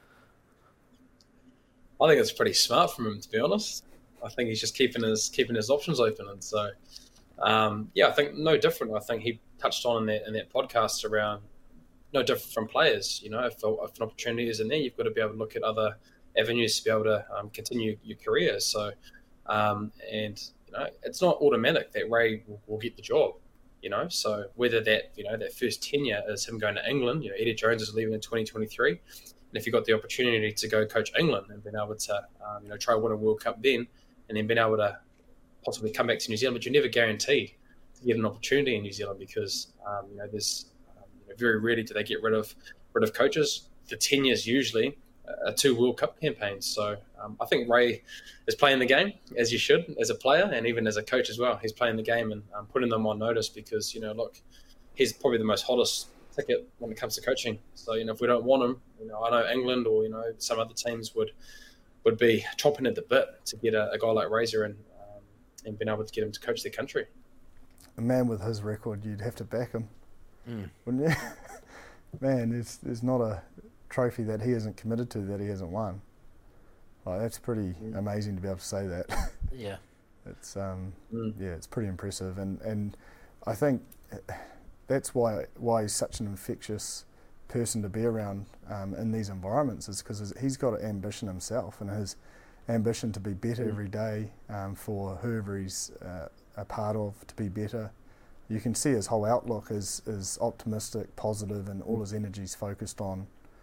I think it's pretty smart from him, to be honest. I think he's just keeping his keeping his options open, and so um, yeah, I think no different. I think he touched on in that in that podcast around no different from players. You know, if, if an opportunity is in there, you've got to be able to look at other avenues to be able to um, continue your career. So, um, and you know, it's not automatic that Ray will, will get the job. You know, so whether that you know that first tenure is him going to England, you know, Eddie Jones is leaving in twenty twenty-three, and if you got the opportunity to go coach England and being able to um, you know try win a World Cup then, and then being able to possibly come back to New Zealand, but you're never guaranteed to get an opportunity in New Zealand because um, you know there's um, you know, very rarely do they get rid of rid of coaches. The tenures usually are two World Cup campaigns. So um, I think Ray is playing the game as you should as a player and even as a coach as well. He's playing the game and um, putting them on notice because you know look, he's probably the most hottest ticket when it comes to coaching. So you know if we don't want him, you know I know England or you know some other teams would. would be chomping at the bit to get a, a guy like Razor and um, and being able to get him to coach their country. A man with his record, you'd have to back him, mm. wouldn't you? Man, there's there's not a trophy that he hasn't committed to that he hasn't won. Like that's pretty mm. amazing to be able to say that. Yeah, it's um mm. yeah, it's pretty impressive, and and I think that's why why he's such an infectious person to be around um, in these environments is because he's got an ambition himself and his ambition to be better mm. every day um, for whoever he's uh, a part of to be better. You can see his whole outlook is, is optimistic, positive, and all his energy's focused on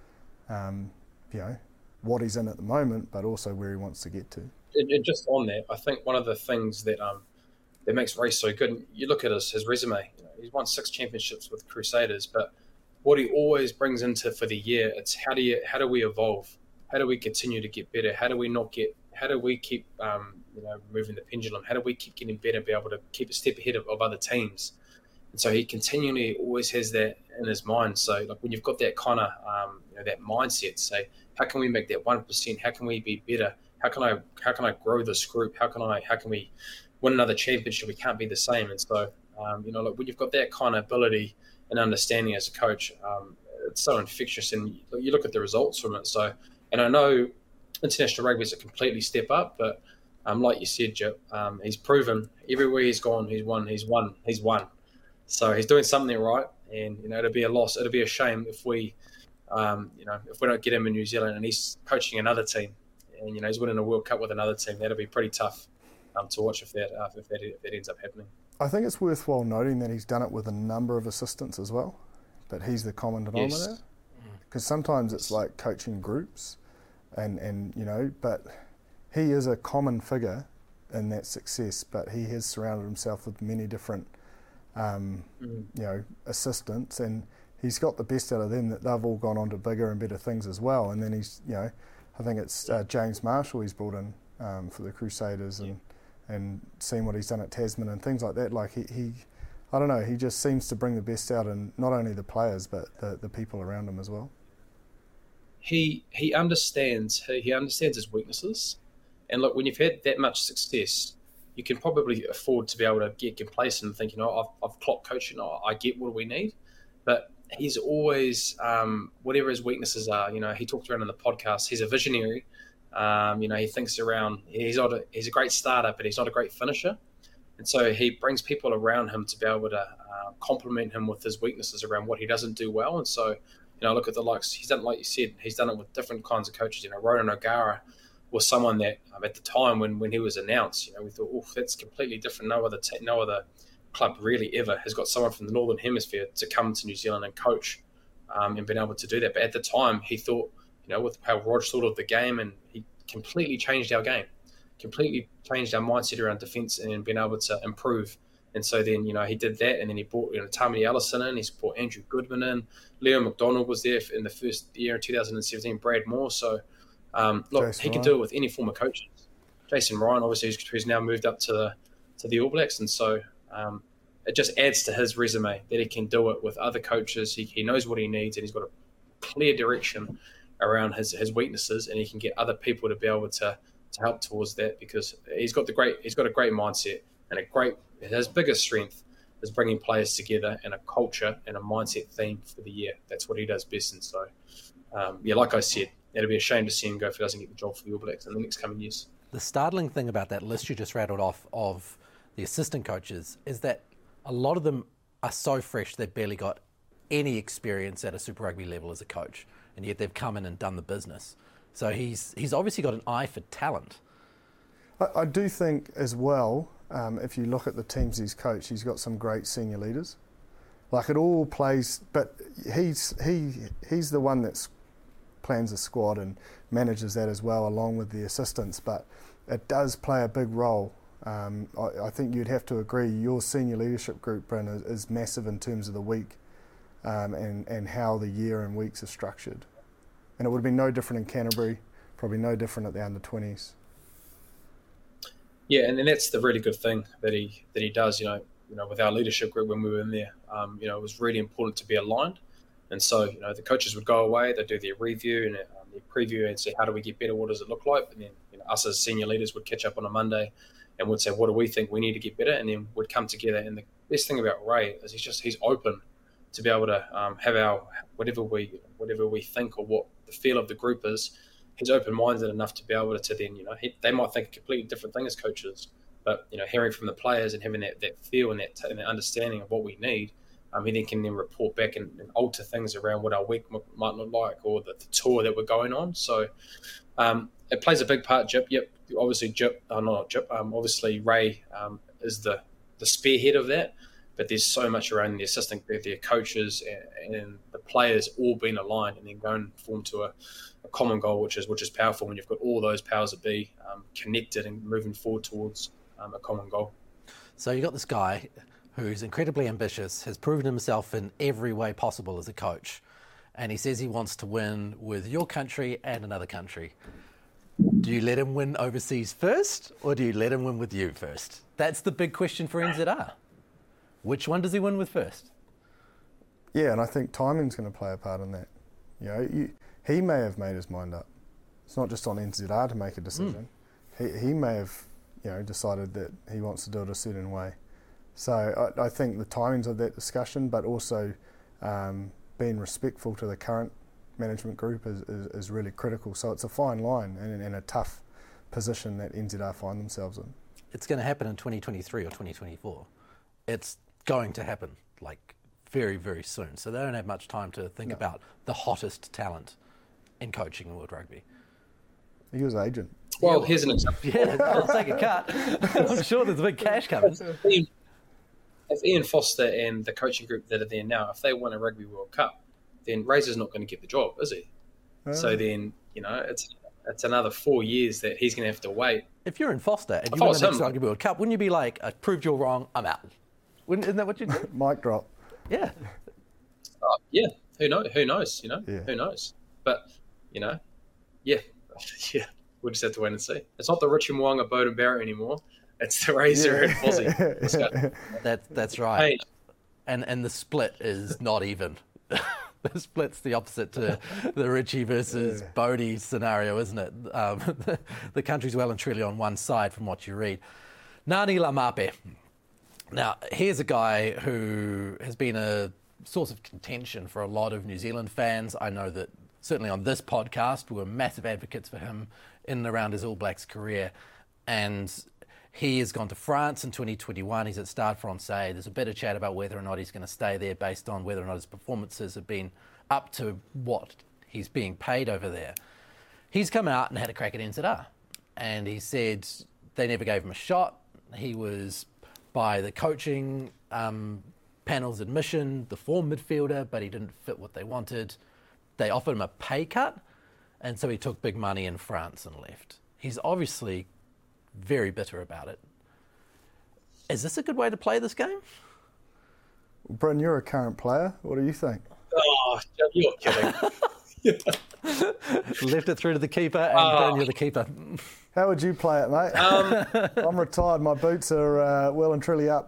um, you know what he's in at the moment, but also where he wants to get to. And, and just on that, I think one of the things that um, that makes Ray so good, you look at his, his resume, you know, he's won six championships with Crusaders, but what he always brings into for the year, it's how do you, how do we evolve? How do we continue to get better? How do we not get? How do we keep um, you know moving the pendulum? How do we keep getting better, be able to keep a step ahead of, of other teams? And so he continually always has that in his mind. So like when you've got that kind of um, you know, that mindset. Say, how can we make that one percent? How can we be better? How can I how can I grow this group? How can I how can we win another championship? We can't be the same. And so, um, you know, like when you've got that kind of ability and understanding as a coach, um, it's so infectious, and you look at the results from it. So, and I know international rugby is a completely step up, but um, like you said, Jip, um, he's proven everywhere he's gone, he's won, he's won, he's won. So he's doing something right, and you know, it'd be a loss, it'd be a shame if we, um, you know, if we don't get him in New Zealand and he's coaching another team, and you know, he's winning a World Cup with another team. That'd be pretty tough um, to watch if that uh, if that if that ends up happening. I think it's worthwhile noting that he's done it with a number of assistants as well, but he's the common denominator. Because yes. sometimes it's like coaching groups, and, and you know, but he is a common figure in that success, but he has surrounded himself with many different, um, mm. you know, assistants, and he's got the best out of them, that they've all gone on to bigger and better things as well. And then he's, you know, I think it's uh, James Marshall he's brought in um, for the Crusaders, and yeah. and seen what he's done at Tasman and things like that. Like he, he, I don't know, he just seems to bring the best out in not only the players but the, the people around him as well. He he understands he understands his weaknesses, and look, when you've had that much success, you can probably afford to be able to get complacent and think, you know, I've I've clocked coaching, I get what we need, but he's always, um, whatever his weaknesses are, you know, he talked around in the podcast, he's a visionary. Um, you know, he thinks around, he's not a, he's a great starter, but he's not a great finisher. And so he brings people around him to be able to uh, complement him with his weaknesses around what he doesn't do well. And so, you know, look at the likes, he's done, like you said, he's done it with different kinds of coaches. You know, Ronan O'Gara was someone that um, at the time when, when he was announced, you know, we thought, oh, that's completely different. No other, t- no other club really ever has got someone from the Northern Hemisphere to come to New Zealand and coach um, and been able to do that. But at the time, he thought, you know, with how Rog thought of the game, and he completely changed our game, completely changed our mindset around defence and been able to improve. And so then, you know, he did that, and then he brought, you know, Tamati Ellison in, he's brought Andrew Goodman in, Leo McDonald was there in the first year in two thousand seventeen, Brad Moore. So, um, look, Jason he can Ryan. do it with any form of coaches. Jason Ryan, obviously, who's, who's now moved up to the to the All Blacks, and so um, it just adds to his resume that he can do it with other coaches. He, he knows what he needs, and he's got a clear direction around his, his weaknesses, and he can get other people to be able to, to help towards that, because he's got the great he's got a great mindset, and a great his biggest strength is bringing players together and a culture and a mindset theme for the year. That's what he does best. And so, um, yeah, like I said, it'll be a shame to see him go if he doesn't get the job for the All Blacks in the next coming years. The startling thing about that list you just rattled off of the assistant coaches is that a lot of them are so fresh they've barely got any experience at a Super Rugby level as a coach, and yet they've come in and done the business. So he's he's obviously got an eye for talent. I, I do think as well, um, if you look at the teams he's coached, he's got some great senior leaders. Like it all plays, but he's he he's the one that plans the squad and manages that as well, along with the assistants. But it does play a big role. Um, I, I think you'd have to agree. Your senior leadership group, Bryn, is, is massive in terms of the week um, and and how the year and weeks are structured. And it would have been no different in Canterbury, probably no different at the under twenties. Yeah, and then that's the really good thing that he that he does. You know, you know, with our leadership group when we were in there, um, you know, it was really important to be aligned. And so, you know, the coaches would go away, they'd do their review and um, their preview and say, how do we get better? What does it look like? And then, you know, us as senior leaders would catch up on a Monday and would say, what do we think we need to get better? And then we'd come together. And the best thing about Ray is he's just he's open to be able to um, have our whatever we whatever we think or what the feel of the group is. He's open-minded enough to be able to then, you know, he, they might think a completely different thing as coaches, but, you know, hearing from the players and having that, that feel and that, and that understanding of what we need, um, he then can then report back and, and alter things around what our week m- might look like or the, the tour that we're going on. So um, it plays a big part, Jip. Yep, obviously Jip, oh, not Jip, um, obviously Ray um, is the, the spearhead of that, but there's so much around the assistant, their coaches and, and the players all being aligned and then going and form to a, a common goal, which is which is powerful when you've got all those powers that be um, connected and moving forward towards um, a common goal. So you got this guy who's incredibly ambitious, has proven himself in every way possible as a coach, and he says he wants to win with your country and another country. Do you let him win overseas first, or do you let him win with you first? That's the big question for N Z R. Which one does he win with first? Yeah, and I think timing's going to play a part in that. You know, you, he may have made his mind up. It's not just on N Z R to make a decision. Mm. He he may have, you know, decided that he wants to do it a certain way. So I, I think the timings of that discussion, but also um, being respectful to the current management group is, is, is really critical. So it's a fine line and, and a tough position that N Z R find themselves in. It's going to happen in twenty twenty-three or twenty twenty-four. It's going to happen, like, very, very soon. So they don't have much time to think no. about the hottest talent in coaching in World Rugby. He was agent. Well, yeah, here's an example. Yeah, I'll take a cut. I'm sure there's a big cash coming. If Ian Foster and the coaching group that are there now, if they win a Rugby World Cup, then Razor's not going to get the job, is he? Oh. So then, you know, it's it's another four years that he's going to have to wait. If you're in Foster and you win the next Rugby World Cup, wouldn't you be like, I proved you're wrong, I'm out? Wouldn't, isn't that what you do? Mic drop. Yeah. Uh, yeah. Who knows? Who knows? You know. Yeah. Who knows? But you know, yeah, yeah. We'll just have to wait and see. It's not the Richie Mo'unga, Bowden Barrett anymore. It's the Razor yeah. and Fozzie. That, that's right. Hey. And and the split is not even. The split's the opposite to the Richie versus yeah. Bodie scenario, isn't it? Um, the, the country's well and truly on one side from what you read. Ngani Laumape. Now, here's a guy who has been a source of contention for a lot of New Zealand fans. I know that certainly on this podcast, we were massive advocates for him in and around his All Blacks career. And he has gone to France in twenty twenty-one. He's at Stade Francais. There's a bit of chat about whether or not he's going to stay there based on whether or not his performances have been up to what he's being paid over there. He's come out and had a crack at N Z R. And he said they never gave him a shot. He was, by the coaching um, panel's admission, the form midfielder, but he didn't fit what they wanted. They offered him a pay cut, and so he took big money in France and left. He's obviously very bitter about it. Is this a good way to play this game? Bryn, you're a current player. What do you think? Oh, you're kidding. Left it through to the keeper, and oh. Bryn, you're the keeper. How would you play it, mate? Um, I'm retired. My boots are uh, well and truly up.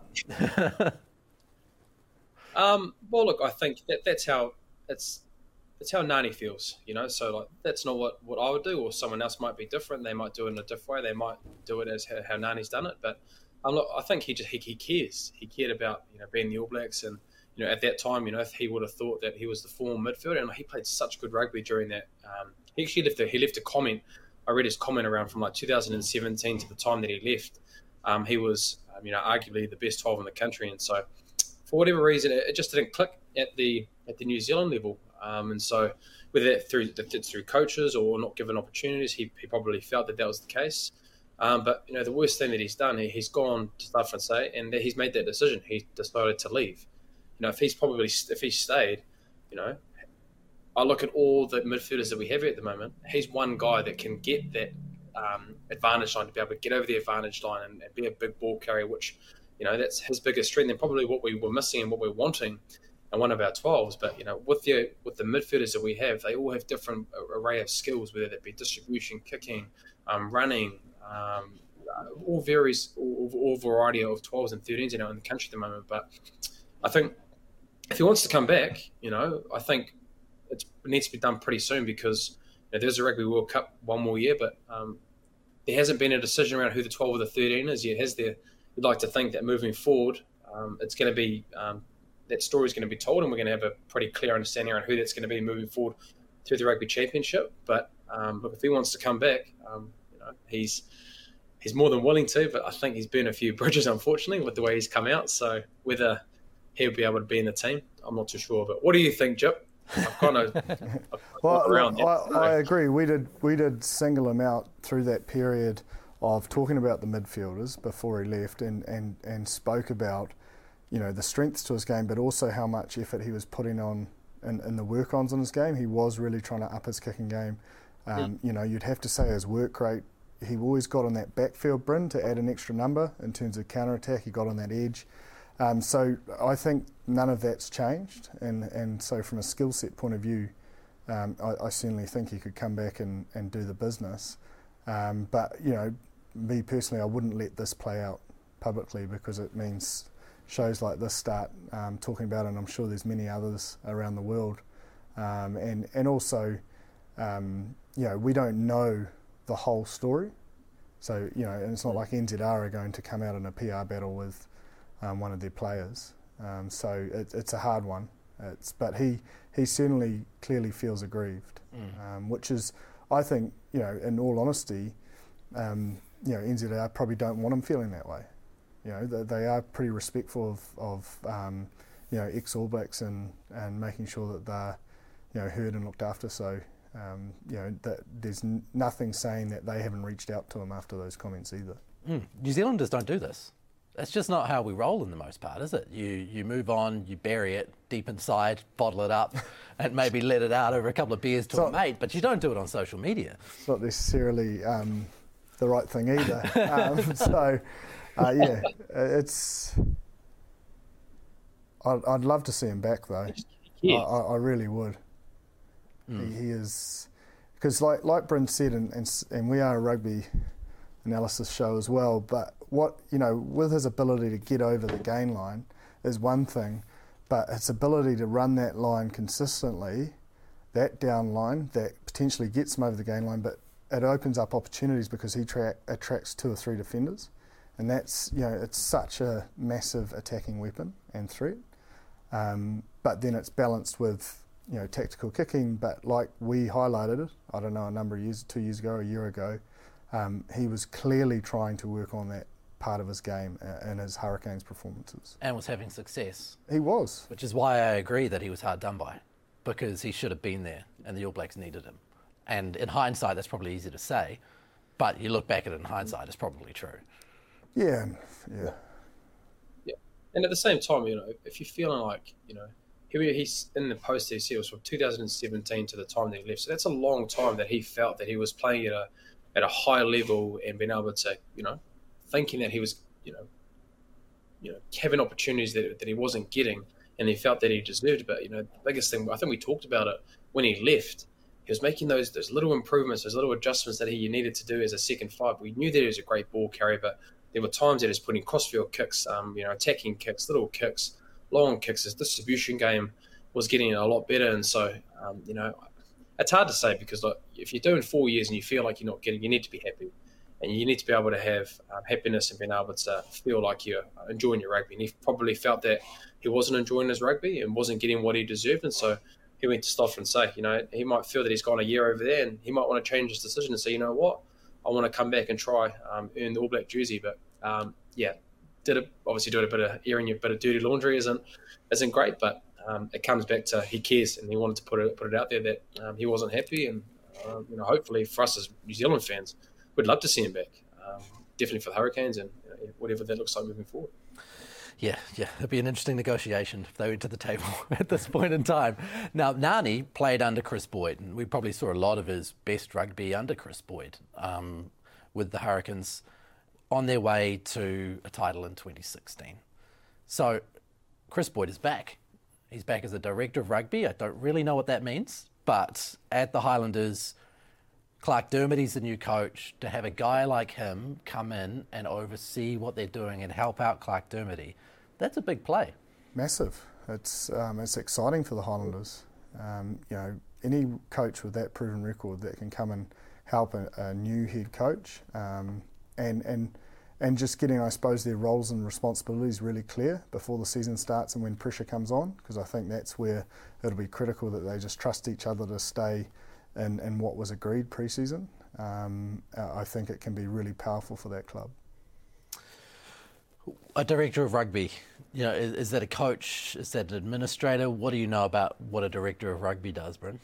um, well, look, I think that that's how it's. It's how Ngani feels, you know. So like, that's not what, what I would do, or someone else might be different. They might do it in a different way. They might do it as how, how Nani's done it. But um, look, I think he just he, he cares. He cared about you know being the All Blacks, and you know at that time, you know, if he would have thought that he was the former midfielder, and he played such good rugby during that. Um, he actually left a, he left a comment. I read his comment around from like two thousand seventeen to the time that he left. Um, he was um, you know arguably the best twelve in the country, and so for whatever reason, it, it just didn't click at the at the New Zealand level. Um, and so whether that through that's through coaches or not given opportunities, he, he probably felt that that was the case. Um, but you know the worst thing that he's done, he, he's gone to Stade Francais and he's made that decision. He decided to leave. You know, if he's probably if he stayed, you know, I look at all the midfielders that we have at the moment. He's one guy that can get that um, advantage line to be able to get over the advantage line and, and be a big ball carrier, which you know that's his biggest strength and probably what we were missing and what we're wanting. And one of our twelves, but you know, with the with the midfielders that we have, they all have different array of skills, whether that be distribution, kicking, um, running, um, all varies, all, all variety of twelves and thirteens, you know, in the country at the moment. But I think if he wants to come back, you know, I think it's, it needs to be done pretty soon because you know, there's a Rugby World Cup one more year, but um, there hasn't been a decision around who the twelve or the thirteen is yet, has there? You'd like to think that moving forward, um, it's going to be. Um, that story is going to be told and we're going to have a pretty clear understanding around who that's going to be moving forward through the Rugby Championship. But um, look, if he wants to come back, um, you know, he's he's more than willing to, but I think he's burned a few bridges, unfortunately, with the way he's come out. So whether he'll be able to be in the team, I'm not too sure. But what do you think, Jip? I've kind of I've well, around I, I agree. We did we did single him out through that period of talking about the midfielders before he left and, and, and spoke about you know, the strengths to his game, but also how much effort he was putting on in, in the work-ons in his game. He was really trying to up his kicking game. Um, yeah. You know, you'd have to say his work rate, he always got on that backfield Bryn to add an extra number in terms of counter-attack. He got on that edge. Um, so I think none of that's changed. And, and so from a skill set point of view, um, I, I certainly think he could come back and, and do the business. Um, but, you know, me personally, I wouldn't let this play out publicly because it means shows like this start um, talking about it, and I'm sure there's many others around the world. Um, and, and also, um, you know, we don't know the whole story. So, you know, and it's not like N Z R are going to come out in a P R battle with um, one of their players. Um, so it, it's a hard one. It's, but he, he certainly clearly feels aggrieved, mm. um, which is, I think, you know, in all honesty, um, you know, N Z R probably don't want him feeling that way. You know, they, they are pretty respectful of, of um, you know, ex-All Blacks and, and making sure that they're, you know, heard and looked after. So, um, you know, that there's n- nothing saying that they haven't reached out to him after those comments either. Mm. New Zealanders don't do this. That's just not how we roll in the most part, is it? You you move on, you bury it deep inside, bottle it up, and maybe let it out over a couple of beers to it's a not, mate, but you don't do it on social media. It's not necessarily um, the right thing either. um, so, uh, yeah, it's... I'd, I'd love to see him back, though. Yeah. I, I really would. Mm. He, he is... Because like like Bryn said, and, and, and we are a rugby analysis show as well, but what, you know, with his ability to get over the gain line is one thing, but his ability to run that line consistently, that down line, that potentially gets him over the gain line, but it opens up opportunities because he tra- attracts two or three defenders. And that's, you know, it's such a massive attacking weapon and threat. Um, but then it's balanced with, you know, tactical kicking. But like we highlighted, I don't know, a number of years, two years ago, a year ago, um, he was clearly trying to work on that part of his game in his Hurricanes performances. And was having success. He was. Which is why I agree that he was hard done by, because he should have been there and the All Blacks needed him. And in hindsight, that's probably easy to say, but you look back at it in hindsight, it's probably true. Yeah, yeah. Yeah. And at the same time, you know, if you're feeling like, you know, he, he's in the post he was from two thousand seventeen to the time that he left. So that's a long time that he felt that he was playing at a at a high level and being able to, you know, thinking that he was, you know, you know, having opportunities that, that he wasn't getting and he felt that he deserved. But, you know, the biggest thing, I think we talked about it when he left, he was making those those little improvements, those little adjustments that he needed to do as a second five. We knew that he was a great ball carrier, but there were times that he was putting crossfield kicks, um, you know, attacking kicks, little kicks, long kicks. His distribution game was getting a lot better. And so, um, you know, it's hard to say because like, if you're doing four years and you feel like you're not getting, you need to be happy. And you need to be able to have um, happiness and being able to feel like you're enjoying your rugby. And he probably felt that he wasn't enjoying his rugby and wasn't getting what he deserved. And so he went to Stoff and say, you know, he might feel that he's gone a year over there and he might want to change his decision and say, you know what, I want to come back and try um, earn the All Black jersey. But um, yeah, did it obviously doing a bit of airing your bit of dirty laundry isn't isn't great, but um, it comes back to he cares and he wanted to put it put it out there that um, he wasn't happy. And uh, you know, hopefully for us as New Zealand fans, we'd love to see him back. Um, definitely for the Hurricanes and you know, whatever that looks like moving forward. Yeah, yeah, it'd be an interesting negotiation if they went to the table at this point in time. Now, Ngani played under Chris Boyd, and we probably saw a lot of his best rugby under Chris Boyd um, with the Hurricanes on their way to a title in twenty sixteen. So, Chris Boyd is back. He's back as a director of rugby. I don't really know what that means, but at the Highlanders, Clark Dermody's the new coach. To have a guy like him come in and oversee what they're doing and help out Clark Dermody, that's a big play. Massive. It's um, it's exciting for the Highlanders. Um, you know, any coach with that proven record that can come and help a, a new head coach, um, and and and just getting, I suppose, their roles and responsibilities really clear before the season starts and when pressure comes on, because I think that's where it'll be critical that they just trust each other to stay in, in what was agreed pre-season. Um, I think it can be really powerful for that club. A director of rugby, you know, is, is that a coach? Is that an administrator? What do you know about what a director of rugby does, Bryn?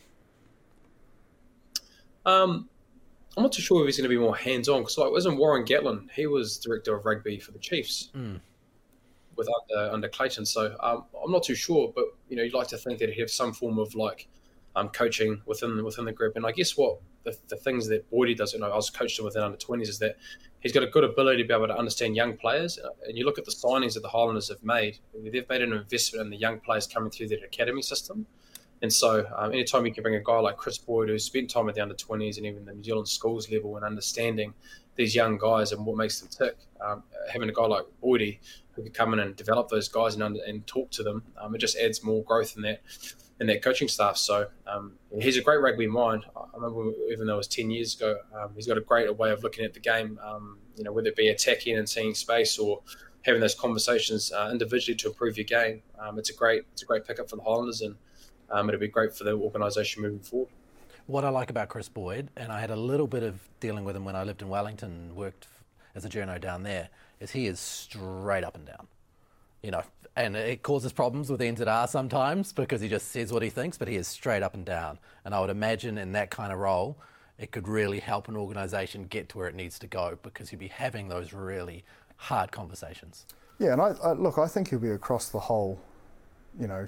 Um, I'm not too sure if he's going to be more hands-on because, like, wasn't Warren Gatlin? He was director of rugby for the Chiefs mm. with under, under Clayton. So um, I'm not too sure, but you know, you'd like to think that he'd have some form of like um, coaching within within the group. And I guess what the, the things that Boydie does, you know, I was coached him within under twenties, is that he's got a good ability to be able to understand young players. And you look at the signings that the Highlanders have made; they've made an investment in the young players coming through their academy system. And so um, anytime you can bring a guy like Chris Boyd, who's spent time at the under twenties and even the New Zealand schools level and understanding these young guys and what makes them tick, um, having a guy like Boydie who could come in and develop those guys and, under, and talk to them, um, it just adds more growth in that in that coaching staff. So um, he's a great rugby mind. I remember, even though it was ten years ago, um, he's got a great way of looking at the game, um, you know, whether it be attacking and seeing space or having those conversations uh, individually to improve your game. Um, it's a great it's a great pickup for the Highlanders, and um, it'll be great for the organisation moving forward. What I like about Chris Boyd, and I had a little bit of dealing with him when I lived in Wellington and worked as a journo down there, is he is straight up and down. You know, and it causes problems with N Z R sometimes because he just says what he thinks, but he is straight up and down. And I would imagine in that kind of role, it could really help an organisation get to where it needs to go because he'll be having those really hard conversations. Yeah, and I, I look, I think he'll be across the whole, you know,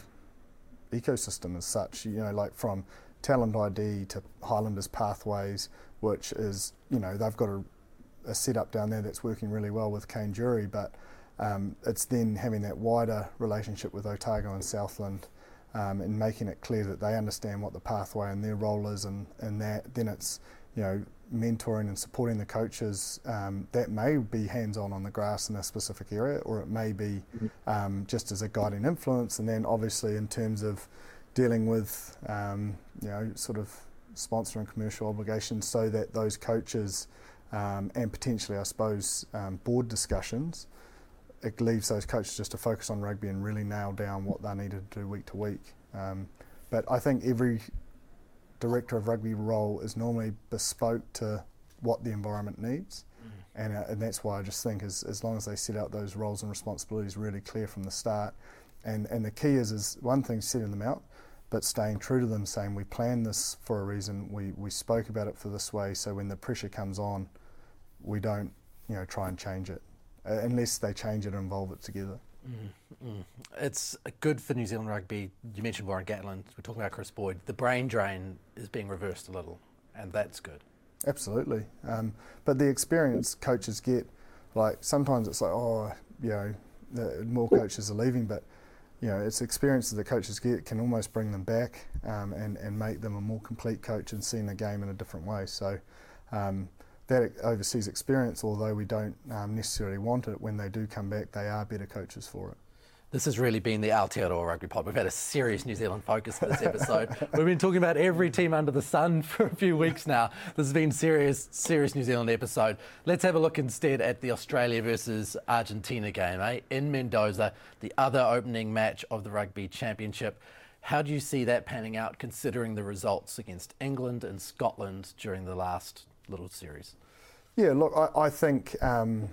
ecosystem as such. You know, like from Talent I D to Highlanders Pathways, which is, you know, they've got a, a setup down there that's working really well with Kane Jury, but um, it's then having that wider relationship with Otago and Southland um, and making it clear that they understand what the pathway and their role is, and, and that then it's, you know, mentoring and supporting the coaches. Um, that may be hands-on on the grass in a specific area, or it may be um, just as a guiding influence, and then obviously in terms of dealing with, um, you know, sort of sponsor and commercial obligations, so that those coaches um, and potentially, I suppose, um, board discussions, it leaves those coaches just to focus on rugby and really nail down what they needed to do week to week. Um, but I think every director of rugby role is normally bespoke to what the environment needs, mm. and, uh, and that's why I just think as, as long as they set out those roles and responsibilities really clear from the start, and, and the key is, is one thing, setting them out, but staying true to them, saying we planned this for a reason, we, we spoke about it for this way, so when the pressure comes on, we don't, you know, try and change it, uh, unless they change it and involve it together. Mm, mm. It's good for New Zealand rugby. You mentioned Warren Gatland, we're talking about Chris Boyd. The brain drain is being reversed a little, and that's good. Absolutely. Um, but the experience coaches get, like sometimes it's like, oh, you know, the, more coaches are leaving, but you know, it's experiences that coaches get can almost bring them back um, and, and make them a more complete coach and seeing the game in a different way. So um, that overseas experience, although we don't um, necessarily want it, when they do come back, they are better coaches for it. This has really been the Aotearoa Rugby Pod. We've had a serious New Zealand focus for this episode. We've been talking about every team under the sun for a few weeks now. This has been serious, serious New Zealand episode. Let's have a look instead at the Australia versus Argentina game, eh? In Mendoza, the other opening match of the Rugby Championship. How do you see that panning out, considering the results against England and Scotland during the last little series? Yeah, look, I, I think um,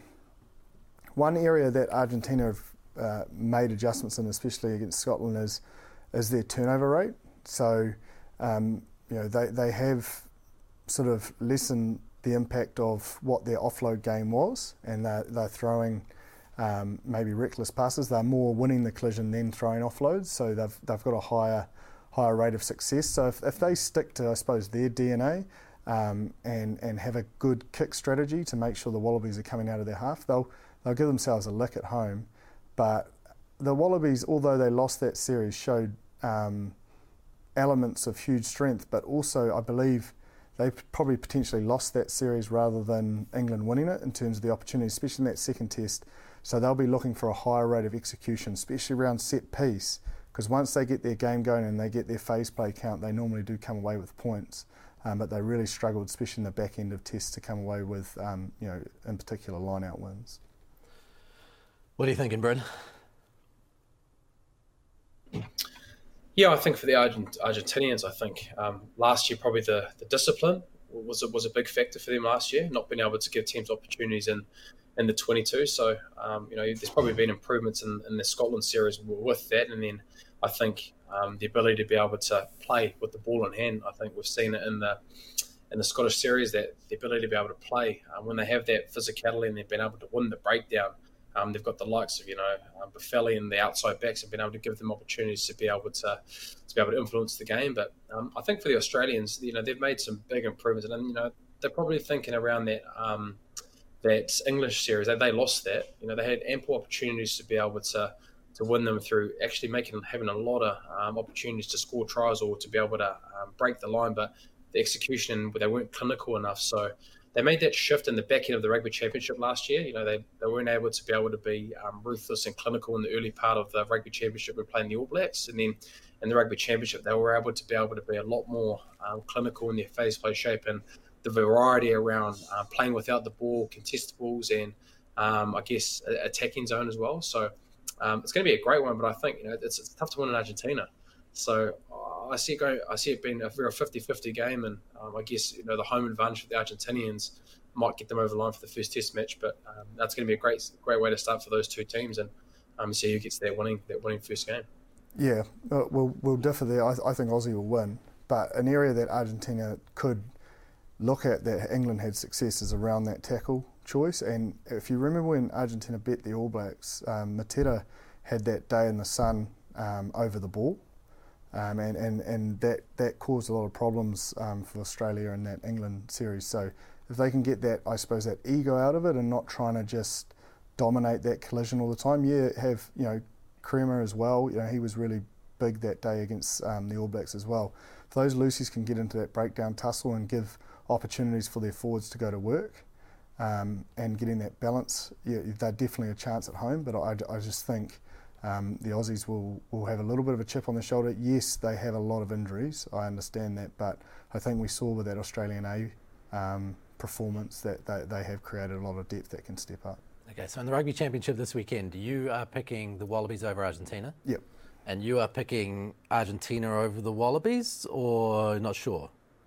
one area that Argentina have Uh, made adjustments in, especially against Scotland, is is their turnover rate. So um, you know they, they have sort of lessened the impact of what their offload game was, and they're, they're throwing um, maybe reckless passes. They're more winning the collision than throwing offloads, so they've they've got a higher higher rate of success. So if, if they stick to, I suppose, their D N A um, and and have a good kick strategy to make sure the Wallabies are coming out of their half, they'll they'll give themselves a lick at home. But the Wallabies, although they lost that series, showed um, elements of huge strength, but also I believe they probably potentially lost that series rather than England winning it in terms of the opportunities, especially in that second test. So they'll be looking for a higher rate of execution, especially around set piece, because once they get their game going and they get their phase play count, they normally do come away with points. Um, but they really struggled, especially in the back end of tests, to come away with, um, you know, in particular line-out wins. What are you thinking, Bryn? Yeah, I think for the Argent- Argentinians, I think um, last year probably the, the discipline was a, was a big factor for them last year, not being able to give teams opportunities in, in the twenty-two. So, um, you know, there's probably been improvements in, in the Scotland series with that. And then I think um, the ability to be able to play with the ball in hand, I think we've seen it in the in the Scottish series, that the ability to be able to play um, when they have that physicality and they've been able to win the breakdown. Um, they've got the likes of, you know, um, Buffelli and the outside backs have been able to give them opportunities to be able to to be able to influence the game. But um, I think for the Australians, you know, they've made some big improvements, and you know, they're probably thinking around that um, that English series. They, they lost that. You know, they had ample opportunities to be able to to win them through actually making having a lot of um, opportunities to score tries or to be able to um, break the line, but the execution, they weren't clinical enough. So they made that shift in the back end of the Rugby Championship last year. You know, they, they weren't able to be able to be um, ruthless and clinical in the early part of the Rugby Championship when playing the All Blacks. And then in the Rugby Championship, they were able to be able to be a lot more um, clinical in their phase play shape, and the variety around uh, playing without the ball, contested balls, and um, I guess a- attacking zone as well. So um, it's going to be a great one, but I think you know it's, it's tough to win in Argentina. So uh, I see it going. I see it being a very fifty-fifty game, and um, I guess you know the home advantage for the Argentinians might get them over the line for the first Test match. But um, that's going to be a great, great way to start for those two teams, and um, see who gets that winning, that winning first game. Yeah, uh, we'll we'll differ there. I, I think Aussie will win, but an area that Argentina could look at that England had success is around that tackle choice. And if you remember when Argentina beat the All Blacks, um, Mateta had that day in the sun um, over the ball. Um, and, and, and that, that caused a lot of problems um, for Australia in that England series. So if they can get that, I suppose, that ego out of it and not trying to just dominate that collision all the time. Yeah, have, you know, Creamer as well. You know, he was really big that day against um, the All Blacks as well. If those Lucies can get into that breakdown tussle and give opportunities for their forwards to go to work um, and getting that balance, yeah, they're definitely a chance at home. But I, I just think Um, the Aussies will, will have a little bit of a chip on their shoulder. Yes, they have a lot of injuries, I understand that, but I think we saw with that Australian A um, performance that they, they have created a lot of depth that can step up. Okay, so in the Rugby Championship this weekend, you are picking the Wallabies over Argentina? Yep. And you are picking Argentina over the Wallabies, or not sure?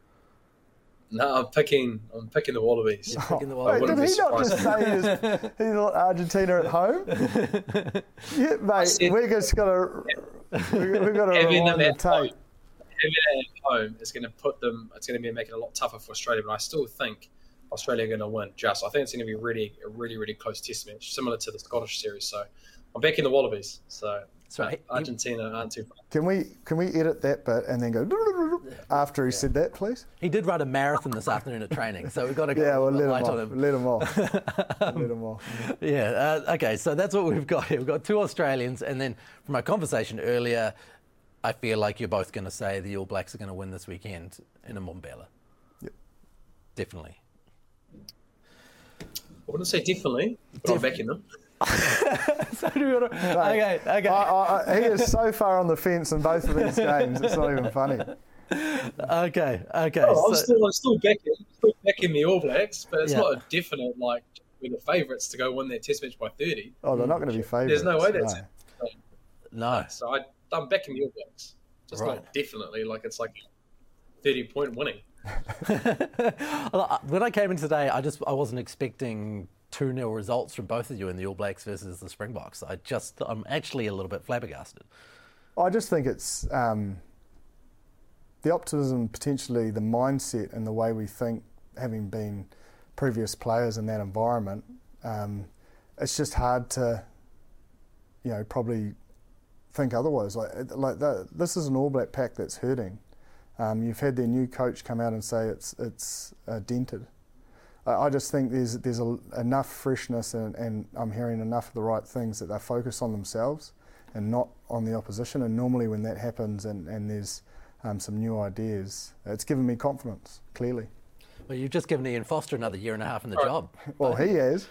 No, I'm picking. I'm picking the Wallabies. You're picking the Wait, Wallabies. did he not just say he's, he's Argentina at home? Yeah, mate, said- we're just got to we've got to Having rewind them the at home, tape. having it at home is going to put them. It's going to be making it a lot tougher for Australia. But I still think Australia are going to win. Just I think it's going to be really, a really, really close Test match, similar to the Scottish series. So I'm backing the Wallabies. So, So uh, he- Argentina aren't too far. Can we can we edit that bit and then go after he said that, please? He did run a marathon this afternoon at training, so we've got to go Yeah, well, let him light on off. him. Let him off. Let him off. Yeah, uh, okay, so that's what we've got here. We've got two Australians, and then from our conversation earlier, I feel like you're both going to say the All Blacks are going to win this weekend in a Mbombela. Yep. Definitely. I wouldn't say definitely, but I'm backing them. So do you want to... Okay, okay. I, I, he is so far on the fence in both of these games, it's not even funny. Okay, okay. Oh, I'm so- still, I'm still backing, still backing the All Blacks, but it's Yeah. not a definite like we're the favourites to go win their Test match by thirty. Oh, they're not going to be favourites. There's no way that's no. it. No. So I, I'm backing the All Blacks, just Right. not definitely like it's like thirty point winning. When I came in today, I just I wasn't expecting two nil results from both of you in the All Blacks versus the Springboks. I just I'm actually a little bit flabbergasted. I just think it's um, the optimism, potentially the mindset and the way we think, having been previous players in that environment. Um, it's just hard to, you know, probably think otherwise. Like, like that, this is an All Black pack that's hurting. Um, you've had their new coach come out and say it's it's uh, dented. I, I just think there's there's a, enough freshness and, and I'm hearing enough of the right things that they focus on themselves and not on the opposition. And normally when that happens and, and there's um, some new ideas, it's given me confidence, clearly. Well, you've just given Ian Foster another year and a half in the Right. job. Well, he has.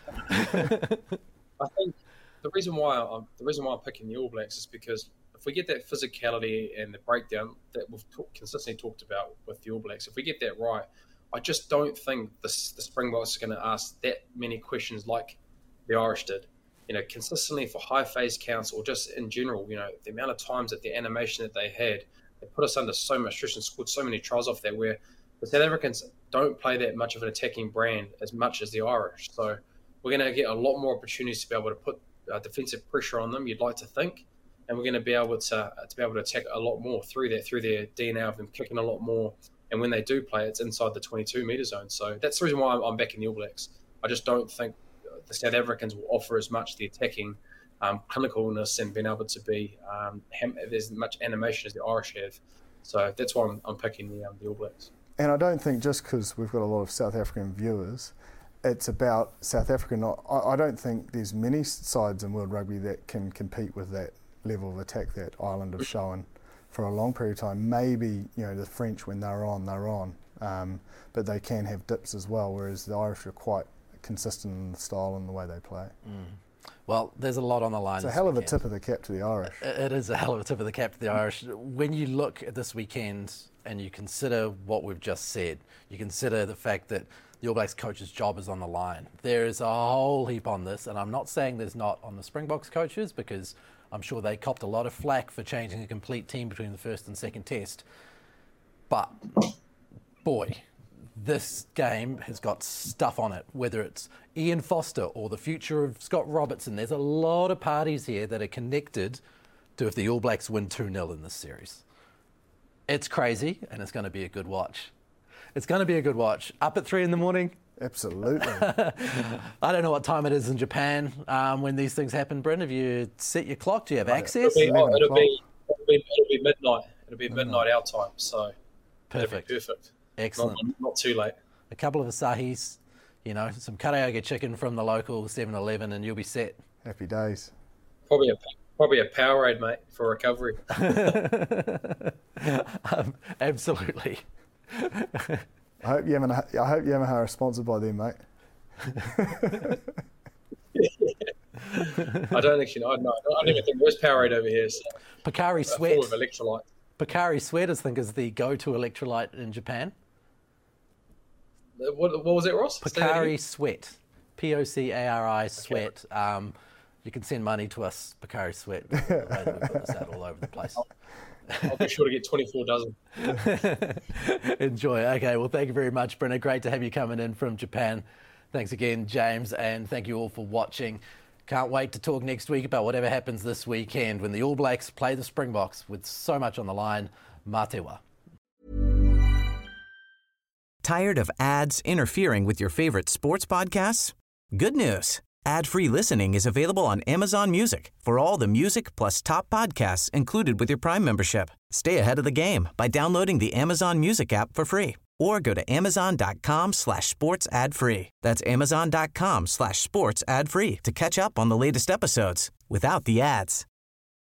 I think the reason why I'm the reason why I'm picking the All Blacks is because if we get that physicality and the breakdown that we've talk, consistently talked about with the All Blacks, if we get that right, I just don't think the, the Springboks are going to ask that many questions like the Irish did. You know, consistently for high phase counts or just in general, you know, the amount of times that the animation that they had, they put us under so much stress and scored so many tries off that where the South Africans don't play that much of an attacking brand as much as the Irish. So we're going to get a lot more opportunities to be able to put uh, defensive pressure on them, you'd like to think. And we're going to be able to uh, to be able to attack a lot more through that, through their D N A of them kicking a lot more. And when they do play, it's inside the twenty-two metre zone. So that's the reason why I'm, I'm backing the All Blacks. I just don't think the South Africans will offer as much the attacking um, clinicalness and being able to be um, ham- there's as much animation as the Irish have. So that's why I'm, I'm picking the, um, the All Blacks. And I don't think just because we've got a lot of South African viewers, it's about South Africa. Not, I, I don't think there's many sides in world rugby that can compete with that level of attack that Ireland have shown for a long period of time. Maybe, you know, the French, when they're on, they're on. Um, but they can have dips as well, whereas the Irish are quite consistent in the style and the way they play. Mm. Well, there's a lot on the line. It's a this hell of a weekend. tip of the cap to the Irish. It is a hell of a tip of the cap to the Irish. When you look at this weekend and you consider what we've just said, you consider the fact that the All Blacks coach's job is on the line. There is a whole heap on this, and I'm not saying there's not on the Springboks coaches, because I'm sure they copped a lot of flack for changing a complete team between the first and second test. But, boy, this game has got stuff on it, whether it's Ian Foster or the future of Scott Robertson. There's a lot of parties here that are connected to if the All Blacks win two nil in this series. It's crazy, and it's going to be a good watch. It's going to be a good watch. Up at three in the morning? Absolutely. I don't know what time it is in Japan um, when these things happen, Bryn. Have you set your clock? Do you have Right. access? It'll be, oh, it'll, be, it'll, be, it'll be midnight. It'll be midnight our time, so Perfect. it'll be perfect. Excellent. Not, not too late. A couple of Asahis, you know, some karaoke chicken from the local seven eleven, and you'll be set. Happy days. Probably a probably a Powerade, mate, for recovery. um, absolutely. I hope Yamaha, I hope Yamaha are sponsored by them, mate. I don't actually know. I, no, I don't even think there's Powerade over here. So Pocari a Sweat. form of electrolyte. Pocari Sweat, I think, is the go-to electrolyte in Japan. What, what was it, Ross? Say that Pocari again. Sweat. P O C A R I Sweat. Um, you can send money to us, Pocari Sweat. The way that we put this out all over the place. I'll be sure to get twenty-four dozen. Enjoy. Okay, well, thank you very much, Brenna. Great to have you coming in from Japan. Thanks again, James, and thank you all for watching. Can't wait to talk next week about whatever happens this weekend when the All Blacks play the Springboks with so much on the line. Mā te wā. Tired of ads interfering with your favorite sports podcasts? Good news. Ad-free listening is available on Amazon Music for all the music plus top podcasts included with your Prime membership. Stay ahead of the game by downloading the Amazon Music app for free or go to amazon.com slash sports ad free. That's amazon.com slash sports ad free to catch up on the latest episodes without the ads.